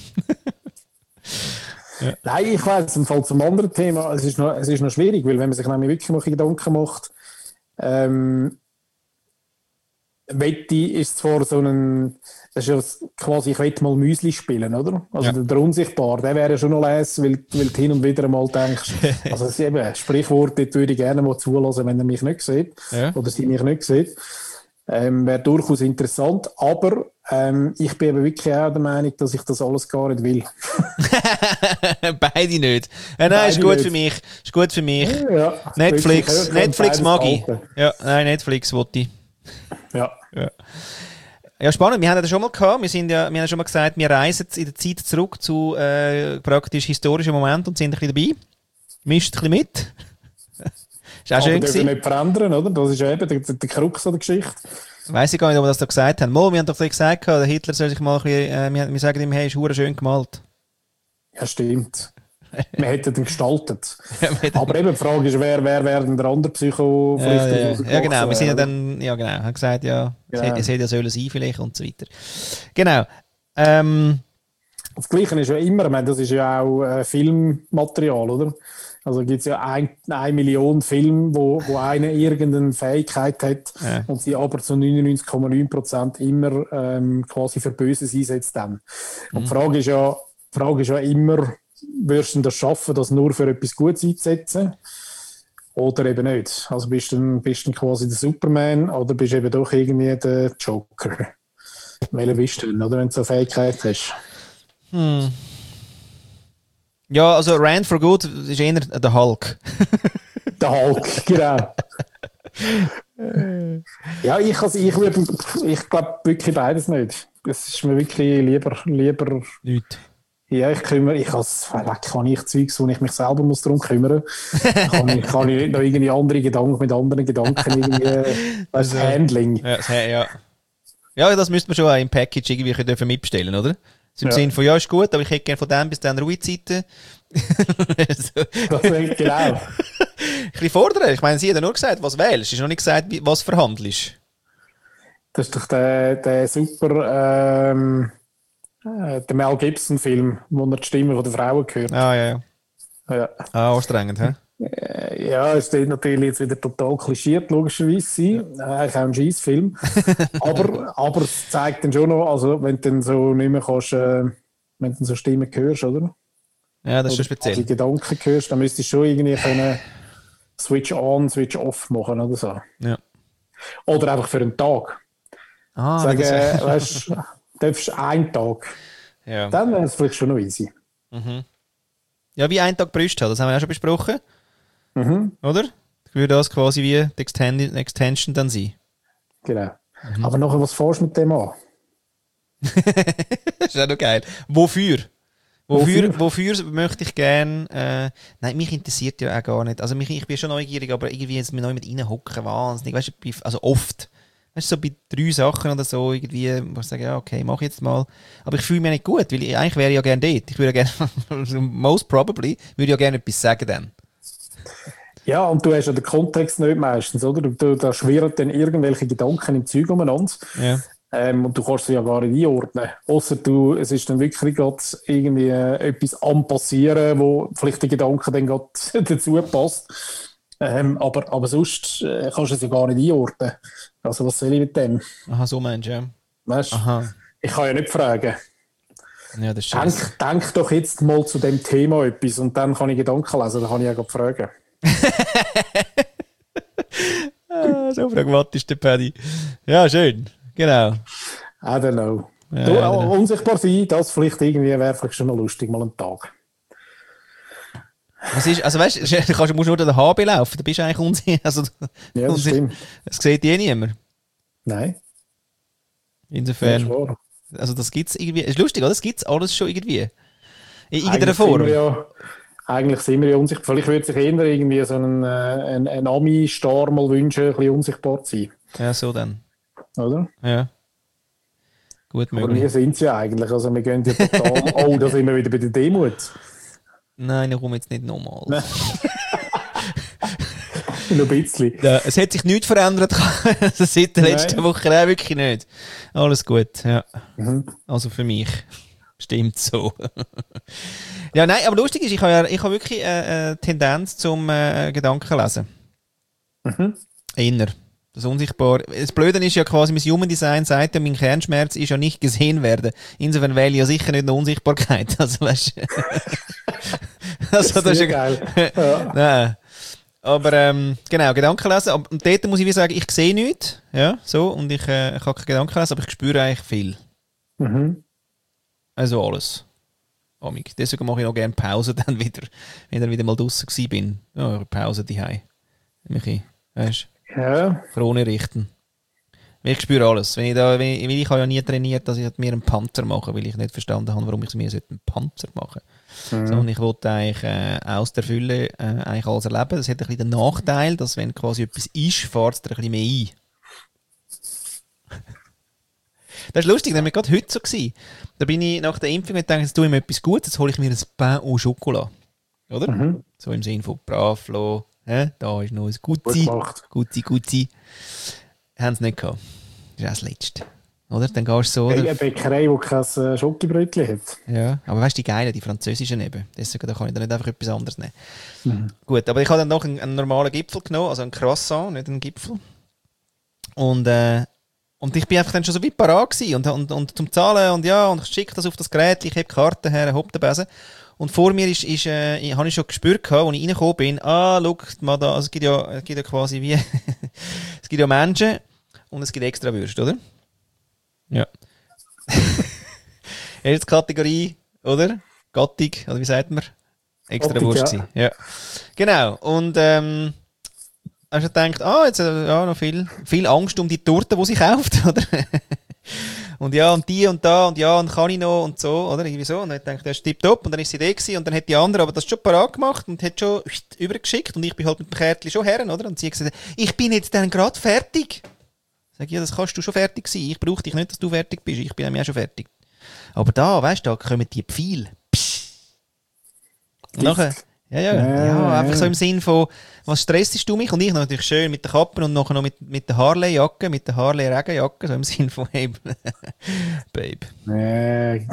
Ja. Nein, ich weiss, im Fall zum anderen Thema, es ist noch schwierig, weil wenn man sich nämlich wirklich mal Gedanken macht, ist zwar so das ist ja quasi, ich will mal Müsli spielen, oder? Also der Unsichtbar, der wäre ja schon noch les, weil du hin und wieder mal denkst, also das ist eben ein Sprichwort, dort würde ich gerne mal zulassen, wenn er mich nicht sieht, oder sie mich nicht sieht. Wäre durchaus interessant, aber ich bin eben wirklich auch der Meinung, dass ich das alles gar nicht will. Beide nicht. Nein, ist gut für mich. Ist gut für mich. Ja, Netflix mag ich. Ja, nein, Netflix wollte ich. Ja. Ja, spannend. Wir haben das schon mal gehabt. Wir haben schon mal gesagt, wir reisen in der Zeit zurück zu praktisch historischen Momenten und sind ein bisschen dabei. Mischt ein bisschen mit. Ist auch schön gewesen. Aber nicht verändern, oder? Das ist ja eben der Krux an der Geschichte. Weiss ich gar nicht, ob wir das da gesagt haben. Wir haben doch gesagt, der Hitler soll sich mal ein bisschen, wir sagen ihm, hey, ist verdammt schön gemalt. Ja, stimmt. man hätte den gestaltet. Aber eben die Frage ist, wer wäre denn der andere Psycho? Ja, genau. Wir sind ja dann, ja genau, haben gesagt, ja, es hätte ja sollen sein vielleicht und so weiter. Genau. Das Gleiche ist ja immer, ich meine, das ist ja auch Filmmaterial, oder? Also gibt es ja 1 Million Filme, wo einer irgendeine Fähigkeit hat und sie aber zu 99,9% immer quasi für Böses einsetzt dann. Und die Frage ist ja immer, wirst du das schaffen, das nur für etwas Gutes einzusetzen? Oder eben nicht? Also bist du quasi der Superman oder bist du eben doch irgendwie der Joker? Welcher bist du denn, oder, wenn du so eine Fähigkeit hast? Ja, also Rand for Good ist eher der Hulk. Der Hulk, genau. Ja, ich glaube wirklich beides nicht. Es ist mir wirklich lieber. Nicht. Ja, kann ich Zeugs, wo ich mich selber muss darum kümmern muss. kann ich nicht noch irgendwie andere Gedanken mit anderen Gedanken irgendwie, das Handling. Ja, das müsste man schon auch im Package irgendwie mitbestellen, oder? So im Sinne von, ja, ist gut, aber ich hätte gerne von dem bis dann Ruhezeiten. Das ist genau. Ein bisschen fordern. Ich meine, sie hat ja nur gesagt, was wählst. Es ist noch nicht gesagt, was verhandelst. Das ist doch der super der Mel Gibson-Film, wo er die Stimme der Frauen hört. Ja. Anstrengend, hä? Ja, es steht natürlich jetzt wieder total klischiert, logischerweise. Eigentlich auch ein Scheissfilm. aber es zeigt dann schon noch, also wenn du dann so nicht mehr kannst, wenn du so Stimmen hörst, oder? Ja, das ist schon speziell. Wenn du Gedanken hörst, dann müsstest du schon irgendwie können Switch on, Switch off machen oder so. Ja. Oder einfach für einen Tag. Sagen, weißt du, darfst einen Tag. Ja. Dann wäre es vielleicht schon noch easy. Mhm. Ja, wie einen Tag Brust haben, das haben wir auch schon besprochen. Oder? Würde das quasi wie die Extension dann sein. Genau. Aber nachher, was fährst du mit dem an? Das ist auch noch geil. Wofür möchte ich gerne... nein, mich interessiert ja auch gar nicht. Also ich bin schon neugierig, aber irgendwie jetzt mir neu mit reinhocken, wahnsinnig. Weißt du, also oft. Weißt du, so bei 3 Sachen oder so, irgendwie, wo ich sage, ja, okay, mach jetzt mal. Aber ich fühle mich nicht gut, weil eigentlich wäre ich ja gerne dort. Ich würde ja gerne, most probably, würde ja gerne etwas sagen dann. Ja, und du hast ja den Kontext nicht meistens, oder? Da schwirren dann irgendwelche Gedanken im Zeug umeinander. Ja. Und du kannst sie ja gar nicht einordnen. Ausser es ist dann wirklich gerade irgendwie etwas am Passieren, wo vielleicht der Gedanke dann gerade dazu passt. Aber sonst kannst du es ja gar nicht einordnen. Also was soll ich mit dem? Aha, so meinst du, ja. Weißt du? Ich kann ja nicht fragen. Ja, das ist denk doch jetzt mal zu dem Thema etwas und dann kann ich Gedanken lesen, dann kann ich ja gerade fragen. So pragmatisch der Paddy. Ja, schön. Genau. I don't know. Ja, unsichtbar sein, das vielleicht irgendwie wäre vielleicht schon noch lustig, mal einen Tag. Was ist, also weißt du, musst nur den HB laufen, da bist du eigentlich unsicher. Also, ja, das stimmt. Das sieht niemand. Nein. Insofern. Also das gibt es irgendwie. Ist lustig, oder? Das gibt es alles schon irgendwie. In irgendeiner Form. Eigentlich sind wir ja unsichtbar. Vielleicht würde sich eher irgendwie so ein Ami-Star mal wünschen, ein bisschen unsichtbar zu sein. Ja, so dann. Oder? Ja. Gut möglich. Aber wir sind es ja eigentlich. Also wir gehen ja total... Oh, da sind wir wieder bei der Demut. Nein, ich komme jetzt nicht nochmal. Noch ein bisschen. Ja, es hat sich nichts verändert seit der letzten Woche. Nein, wirklich nicht. Alles gut, ja. Also für mich. Stimmt so. Ja, nein, aber lustig ist, ich habe wirklich eine Tendenz zum Gedankenlesen. Inner. Das Unsichtbar. Das Blöde ist ja quasi, mein Human Design sagt ja, mein Kernschmerz ist ja nicht gesehen werden. Insofern wähle ich ja sicher nicht eine Unsichtbarkeit. Also, weißt du. Also, das ist ja geil. Ja. Nein. Aber, genau, Gedanken lesen. Und dort muss ich wie sagen, ich sehe nichts. Ja, so. Und ich kann keine Gedanken lesen, aber ich spüre eigentlich viel. Also alles. Deswegen mache ich auch gerne Pause dann wieder, wenn ich wieder mal draussen gewesen bin. Ja, Pause daheim. Michi, weißt du? Ja. Krone richten. Ich spüre alles. Ich habe ja nie trainiert, dass ich mir einen Panzer mache, weil ich nicht verstanden habe, warum ich mir einen Panzer machen sollte. Sondern ich wollte eigentlich aus der Fülle eigentlich alles erleben. Das hat ein bisschen den Nachteil, dass wenn quasi etwas ist, fährt es dir ein bisschen mehr ein. Das ist lustig, das war gerade heute so gewesen. Da bin ich nach der Impfung gedacht, jetzt tue ich mir etwas Gutes, jetzt hole ich mir ein Pain au Chocolat. oder? So im Sinne von brav, Flo, da ist noch ein Gut Gutzi, gemacht. Gutzi. Haben sie nicht gehabt. Das ist auch das Letzte. Oder? Dann gehst du so, oder? Eine Bäckerei, die kein Schokibrötchen hat. Ja, aber weißt du, die geilen, die französischen eben. Deswegen da kann ich da nicht einfach etwas anderes nehmen. Gut, aber ich habe dann noch einen normalen Gipfel genommen, also einen Croissant, nicht einen Gipfel. Und ich bin einfach dann schon so weit parat gewesen und zum Zahlen und ja, und ich schicke das auf das Gerät, ich habe die Karte her, hopp den Besen. Und vor mir habe ich schon gespürt, als ich reingekommen bin, schau mal da, also es gibt ja quasi wie, es gibt ja Menschen und es gibt extra Würste, oder? Ja. Erste Kategorie, oder? Gattung, oder wie sagt man? Extra Gattung, Wurst ja. gewesen. Ja. Genau. Und hast du gedacht, jetzt noch viel Angst um die Torte, die sie kauft, oder? Und ja, und die und da und ja, und kann ich noch und so, oder? Irgendwie so. Und dann dachte ich, das ist tipptopp. Und dann ist sie da gewesen und dann hat die andere aber das schon parat gemacht und hat schon übergeschickt und ich bin halt mit dem Kärtchen schon her, oder? Und sie hat gesagt, ich bin jetzt dann gerade fertig. Sag ich, ja, das kannst du schon fertig sein. Ich brauche dich nicht, dass du fertig bist. Ich bin nämlich auch schon fertig. Aber da, weißt du, da kommen die Pfeile. Und nachher, ja, einfach so im Sinn von, was stressest du mich? Und ich natürlich schön mit den Kappen und nachher noch mit der Harley-Jacke, mit der Harley-Regenjacke, so im Sinn von, hey, Babe.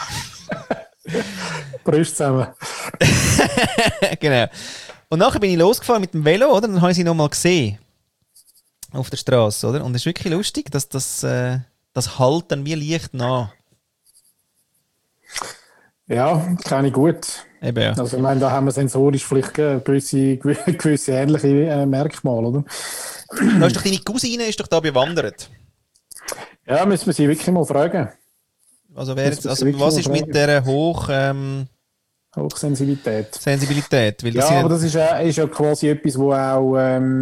Brüste zusammen. Genau. Und nachher bin ich losgefahren mit dem Velo, oder? Dann habe ich sie nochmal gesehen. Auf der Straße, oder? Und es ist wirklich lustig, dass das halt dann wie Licht nach. Ja, kenne ich gut. Eben, ja. Also ich meine, da haben wir sensorisch vielleicht gewisse ähnliche Merkmale, oder? Da ist doch deine Cousine ist doch da bewandert. Ja, müssen wir sie wirklich mal fragen. Also, was ist mit dieser Hochsensibilität? Sensibilität? Weil Ja, aber das ist ja quasi etwas, wo auch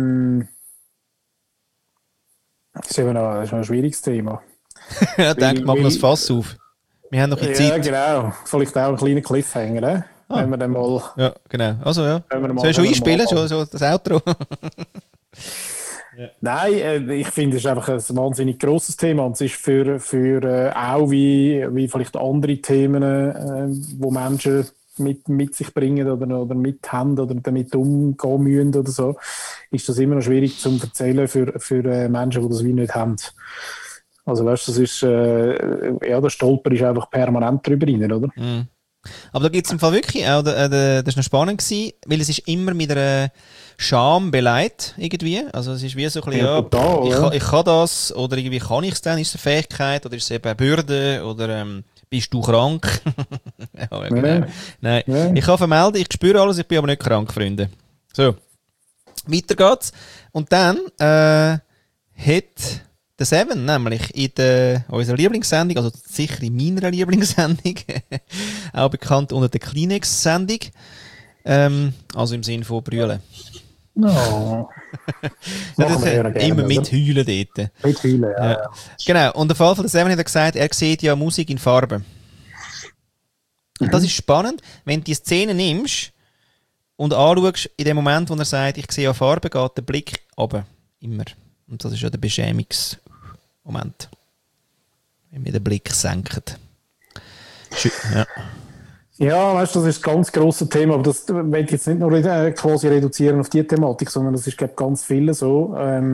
das ist noch ein schwieriges Thema. Ja, denk, machen wir das Fass auf. Wir haben noch ein Zeit. Ja, genau. Vielleicht auch ein kleiner Cliffhanger, ne? Wenn wir dann mal... Ja, genau. Also, ja. Soll ich schon einspielen? So das Outro? Ja. Nein, ich finde, es ist einfach ein wahnsinnig grosses Thema und es ist für auch wie vielleicht andere Themen, wo Menschen mit sich bringen oder mit haben oder damit umgehen müssen oder so, ist das immer noch schwierig zu erzählen für Menschen, die das wie nicht haben. Also weißt du, das ist, der Stolper ist einfach permanent drüber rein, oder? Mm. Aber da gibt es im Fall wirklich auch, das war noch spannend gewesen, weil es ist immer mit einer Scham beleidigt, irgendwie. Also es ist wie so ein bisschen, ja, total, ich kann das, oder irgendwie kann ich es dann, ist es eine Fähigkeit, oder ist es eben eine Bürde, oder bist du krank? Ja, genau. Nein, ich kann vermelden, ich spüre alles, ich bin aber nicht krank, Freunde. So, weiter geht's. Und dann hat der Seven nämlich in unserer Lieblingssendung, also sicher in meiner Lieblingssendung, auch bekannt unter der Kleenex-Sendung, also im Sinne von brüllen. No. Immer mitheulen dort. Mitheulen, ja. Genau, und der Fall von der Seven hat gesagt, er sieht ja Musik in Farben. Und das ist spannend, wenn du die Szene nimmst und anschaust, in dem Moment, wo er sagt, ich sehe ja Farben, geht der Blick runter. Immer. Und das ist ja der Beschämungsmoment. Wenn wir den Blick senken. Ja. Ja, weißt du, das ist ein ganz grosses Thema, aber das will ich jetzt nicht nur quasi reduzieren auf die Thematik, sondern das ist, glaube ich, ganz viele so.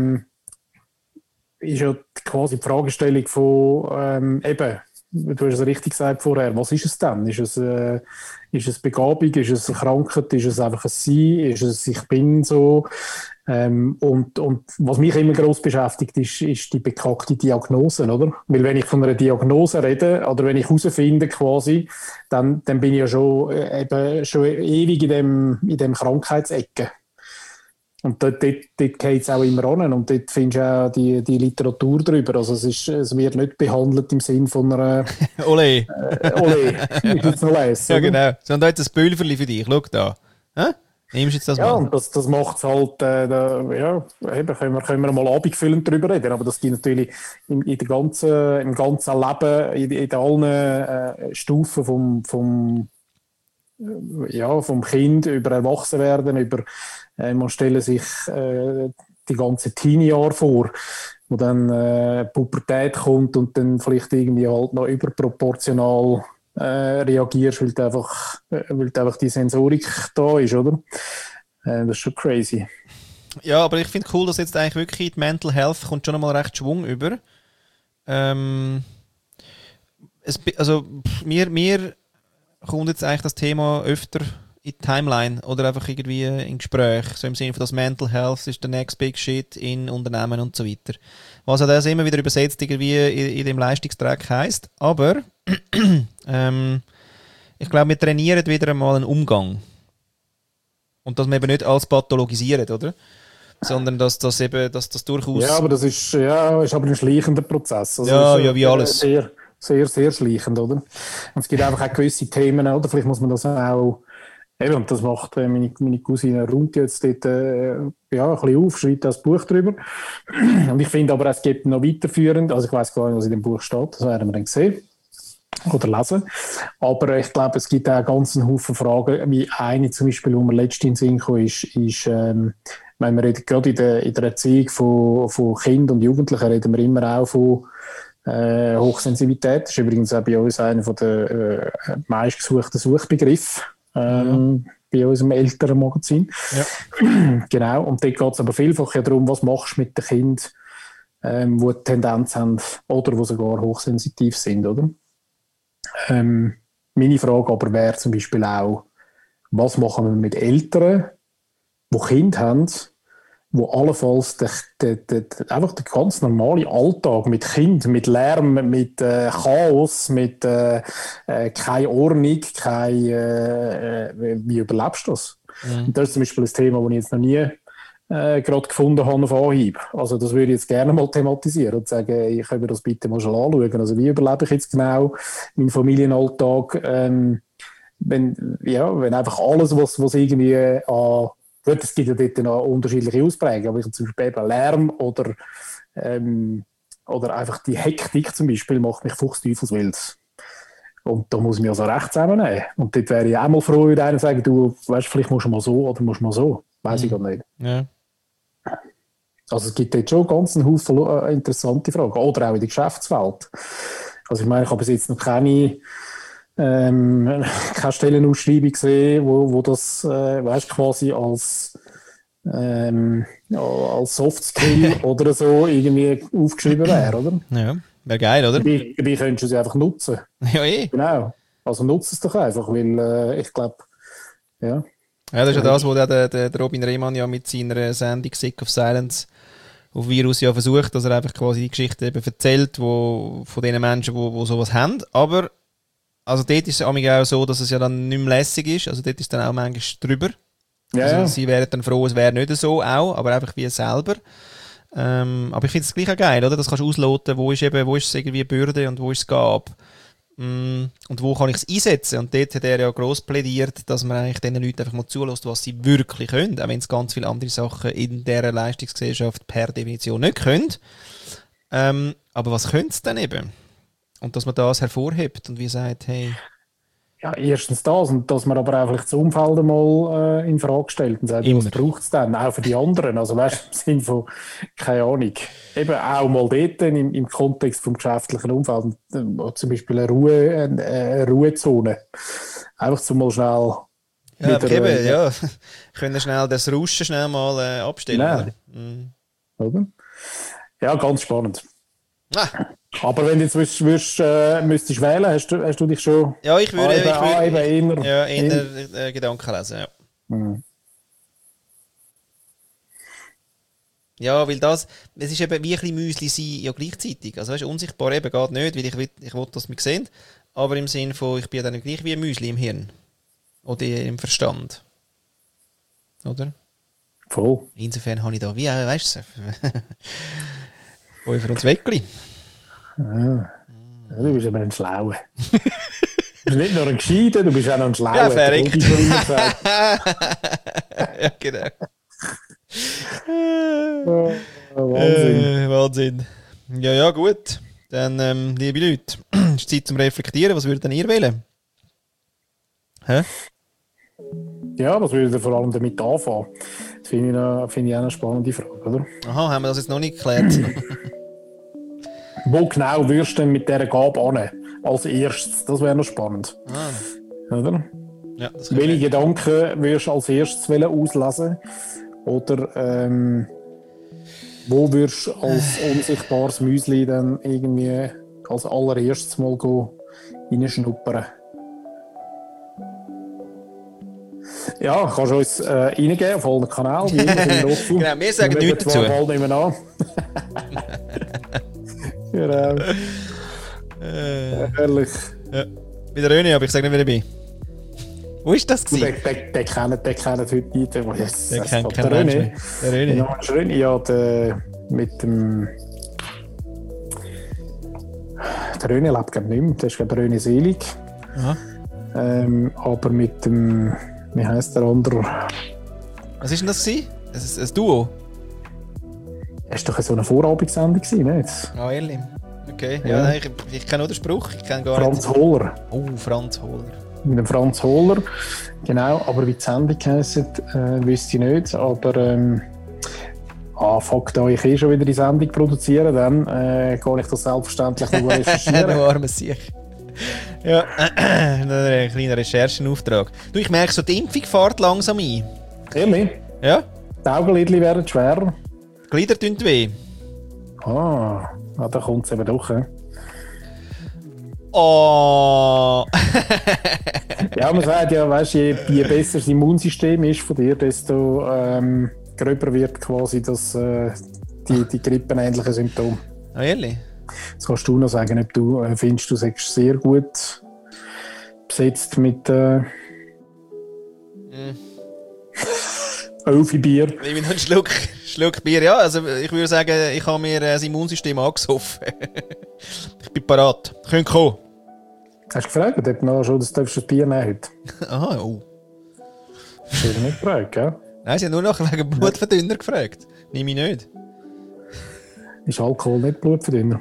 Ist ja quasi die Fragestellung von, eben, du hast es richtig gesagt vorher, was ist es denn? Ist es Begabung, ist es eine Krankheit, ist es einfach ein Sein, ist es ich bin so? Und was mich immer gross beschäftigt, ist die bekackte Diagnose, oder? Weil wenn ich von einer Diagnose rede, oder wenn ich herausfinde quasi, dann bin ich ja schon ewig in dem Krankheitsecke. Und dort geht es auch immer an. Und dort findest du auch die Literatur drüber. Also es wird nicht behandelt im Sinn von einer... Ole. Ole, ist jetzt noch lesen. Ja, genau. Sondern da hat ein Pülverli für dich. Schau da. Hä? Nimmst du jetzt das mal? Ja, und das macht es halt, können wir mal abendfüllend drüber reden, aber das gibt natürlich im ganzen Leben, in allen Stufen vom Kind über Erwachsenwerden, über, man stelle sich die ganzen Teenie-Jahre vor, wo dann Pubertät kommt und dann vielleicht irgendwie halt noch überproportional reagierst, weil einfach die Sensorik da ist, oder? Das ist schon crazy. Ja, aber ich finde cool, dass jetzt eigentlich wirklich die Mental Health kommt schon einmal recht Schwung über. Mir kommt jetzt eigentlich das Thema öfter in die Timeline oder einfach irgendwie in Gespräch. So im Sinne von das Mental Health ist der next big shit in Unternehmen und so weiter. Was ja das immer wieder übersetzt irgendwie in dem Leistungsträg heisst. Aber ich glaube, wir trainieren wieder einmal einen Umgang. Und dass wir eben nicht alles pathologisieren, oder? Sondern dass das durchaus... Ja, aber das ist aber ein schleichender Prozess. Also ja, ist, ja, wie alles. Sehr, sehr, sehr schleichend, oder? Und es gibt einfach auch gewisse Themen, oder? Vielleicht muss man das auch... Eben, und das macht meine Cousine Runti jetzt dort ein bisschen auf, schreibt das Buch drüber. Und ich finde aber, es gibt noch weiterführend, also ich weiss gar nicht, was in dem Buch steht, das werden wir dann sehen oder lesen. Aber ich glaube, es gibt auch einen ganzen Haufen Fragen, wie eine zum Beispiel, wo mir letztens in den Sinn kam, ist wenn wir reden, gerade in der Erziehung von Kindern und Jugendlichen reden wir immer auch von Hochsensibilität. Das ist übrigens auch bei uns einer der meistgesuchten Suchbegriffe. Bei unserem älteren Magazin. Ja. Genau, und dort geht es aber vielfach ja darum, was machst du mit den Kindern, die die Tendenz haben oder die sogar hochsensitiv sind, oder? Meine Frage aber wäre zum Beispiel auch, was machen wir mit Eltern, die Kinder haben, wo allenfalls einfach der ganz normale Alltag mit Kind, mit Lärm, mit Chaos, mit keine Ordnung, wie überlebst du das? Mhm. Und das ist zum Beispiel ein Thema, das ich jetzt noch nie gerade gefunden habe auf Anhieb. Also das würde ich jetzt gerne mal thematisieren und sagen, ich kann mir das bitte mal schon anschauen. Also wie überlebe ich jetzt genau meinen Familienalltag, wenn einfach alles, was irgendwie an gut, es gibt ja dort noch unterschiedliche Ausprägungen, aber ich zum Beispiel eben Lärm oder einfach die Hektik zum Beispiel macht mich fuchsteufelswild. Und da muss ich mir also recht zusammennehmen. Und dort wäre ich auch mal froh, wenn einer sagt, du weißt, vielleicht musst du mal so oder musst du mal so. Weiss ich gar nicht. Ja. Also es gibt dort schon ganz einen Haufen interessante Fragen. Oder auch in der Geschäftswelt. Also ich meine, ich habe bis jetzt noch keine Stellenausschreibung gesehen, wo das quasi als Softskill oder so irgendwie aufgeschrieben wäre, oder? Ja, wäre geil, oder? Dabei könntest du sie einfach nutzen. Ja, eh. Genau. Also nutze es doch einfach, weil ich glaube, ja. Ja, das ist ja das, was der Robin Rehmann ja mit seiner Sendung Sick of Silence auf Virus ja versucht, dass er einfach quasi die Geschichte eben erzählt, von den Menschen, die sowas haben. Aber also dort ist es auch so, dass es ja dann nicht mehr lässig ist. Also dort ist es dann auch manchmal drüber. Ja. Also sie wären dann froh, es wäre nicht so auch, aber einfach wie selber. Aber ich finde es gleich auch geil, oder? Das kannst du ausloten, wo ist es irgendwie Bürde und wo ist es Gabe. Und wo kann ich es einsetzen? Und dort hat er ja gross plädiert, dass man eigentlich den Leuten einfach mal zulässt, was sie wirklich können, auch wenn es ganz viele andere Sachen in dieser Leistungsgesellschaft per Definition nicht können. Aber was können sie denn eben? Und dass man das hervorhebt und wie sagt, hey... Ja, erstens das und dass man aber auch vielleicht das Umfeld einmal in Frage stellt und sagt, was braucht es denn? Auch für die anderen. Also weißt du, im Sinne von, keine Ahnung, eben auch mal dort im Kontext vom geschäftlichen Umfeld, zum Beispiel eine Ruhezone. Einfach so mal schnell... Ja, aber eben, ja. Können schnell das Rauschen schnell mal abstellen. Nein. Oder? Ja, ganz spannend. Ah. Aber wenn du jetzt müsstest wählen, hast du dich schon... Ja, ich würde eher Gedanken lesen, ja. Mhm. Ja, weil es ist eben wie ein bisschen Müsli sein, ja gleichzeitig. Also weißt du, unsichtbar eben geht nicht, weil ich will, dass wir sehen. Aber im Sinne von, ich bin ja dann gleich wie ein Müsli im Hirn. Oder im Verstand. Oder? Voll. Insofern habe ich da wie, weißt du, für uns Weckli. Ja, du bist aber ein Schlauer. Du bist nicht nur ein Gescheiter, du bist auch noch ein Schlauer. Ja, verrückt. Ja, genau. Wahnsinn. Wahnsinn. Ja, gut. Dann, liebe Leute, ist Zeit zum Reflektieren. Was würdet ihr wählen? Hä? Ja, was würdet ihr vor allem damit anfangen? Das finde ich auch eine spannende Frage, oder? Aha, haben wir das jetzt noch nicht geklärt? Wo genau wirst du denn mit dieser Gabe an? als erstes. Das wäre noch spannend. Oder? Ja, das Welche Gedanken würdest du als erstes auslesen? Oder wo würdest du als unsichtbares Müsli dann irgendwie als allererstes mal reinschnuppern? Ja, kannst du uns reingeben auf allen Kanälen. Wie immer sind wir offen. Genau, wir sagen nichts dazu. Bald nicht mehr an. Genau. Herrlich. Ja. Bei der Röni, aber ich sage nicht, wer ich bin. Wo ist das Den gewesen? kennt heute nicht. Der kennt kein Mensch mehr. Der Röni. Genau, Röni, ja, mit dem... Der Röni lebt glaube ich nicht mehr. Der ist glaube ich Röni Selig. Aha. Aber mit dem... Wie heisst der andere? Was war denn das gewesen? Ein Duo? Es war doch so eine Vorabendsendung, nicht? Ah, ehrlich? Okay. Ja. Ja, nein, ich kenne nur den Spruch. Ich kenne gar Franz nicht. Hohler. Oh, Franz Hohler. Mit dem Franz Hohler. Genau, aber wie die Sendung heisst, wüsste ich nicht. Aber fuck, da ich schon wieder die Sendung produziere, dann kann ich das selbstverständlich noch Du recherchieren. armer Sieg. Ja, ein kleiner Recherchenauftrag. Du, ich merke so, die Impfung fährt langsam ein. Ehrlich? Ja? Die Augenlidchen werden schwerer. Die Glieder tun weh. Da kommt es eben doch. Oh! Ja, man sagt ja, weißt, je besser das Immunsystem ist von dir, desto gröber wird quasi die grippenähnlichen Symptome. Ah, ehrlich? Das kannst du noch sagen, ob du findest, du sagst sehr gut besetzt mit Öfi Bier. Ich bin noch ein Schluck Bier. Ja, also ich würde sagen, ich habe mir das Immunsystem angesoffen. Ich bin parat. Könnt kommen. Hast du gefragt, ob du noch schon das Bier nehmen heute? Aha, oh. Das hast du nicht gefragt, gell? Nein, sie haben nur noch wegen Blutverdünner gefragt. Nehme ich nicht. Ist Alkohol nicht Blutverdünner?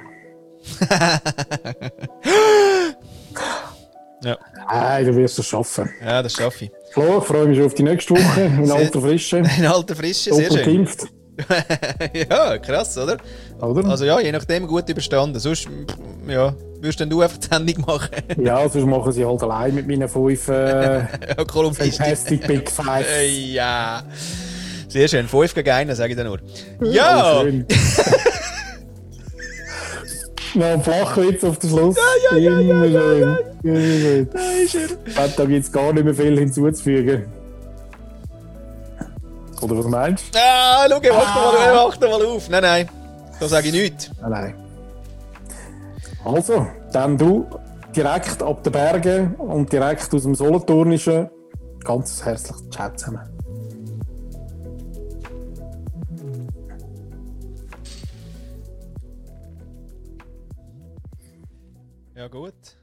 Ja. Nein, du wirst es schaffen. Ja, das schaffe ich. Flo, ich freue mich schon auf die nächste Woche in alter Frische. In alter Frische, sehr Doppelt schön. geimpft. Ja, krass, oder? Oder? Also ja, je nachdem gut überstanden. Sonst, ja, würdest dann du einfach die Sendung machen. Ja, sonst machen sie halt allein mit meinen 5 Fantastic Big Five. Ja. Sehr schön. 5 gegen 1, sage ich dann nur. Ja! Schön. Noch ein Flachwitz auf den Schluss. Ja. Immer schön. Da gibt es gar nicht mehr viel hinzuzufügen. Oder was meinst du? Ah, schau, mach doch mal auf. Nein, da sage ich nichts. Nein. Also, dann du direkt ab den Bergen und direkt aus dem Solothurnischen. Ganz herzlich Ciao zusammen. Ja, gut.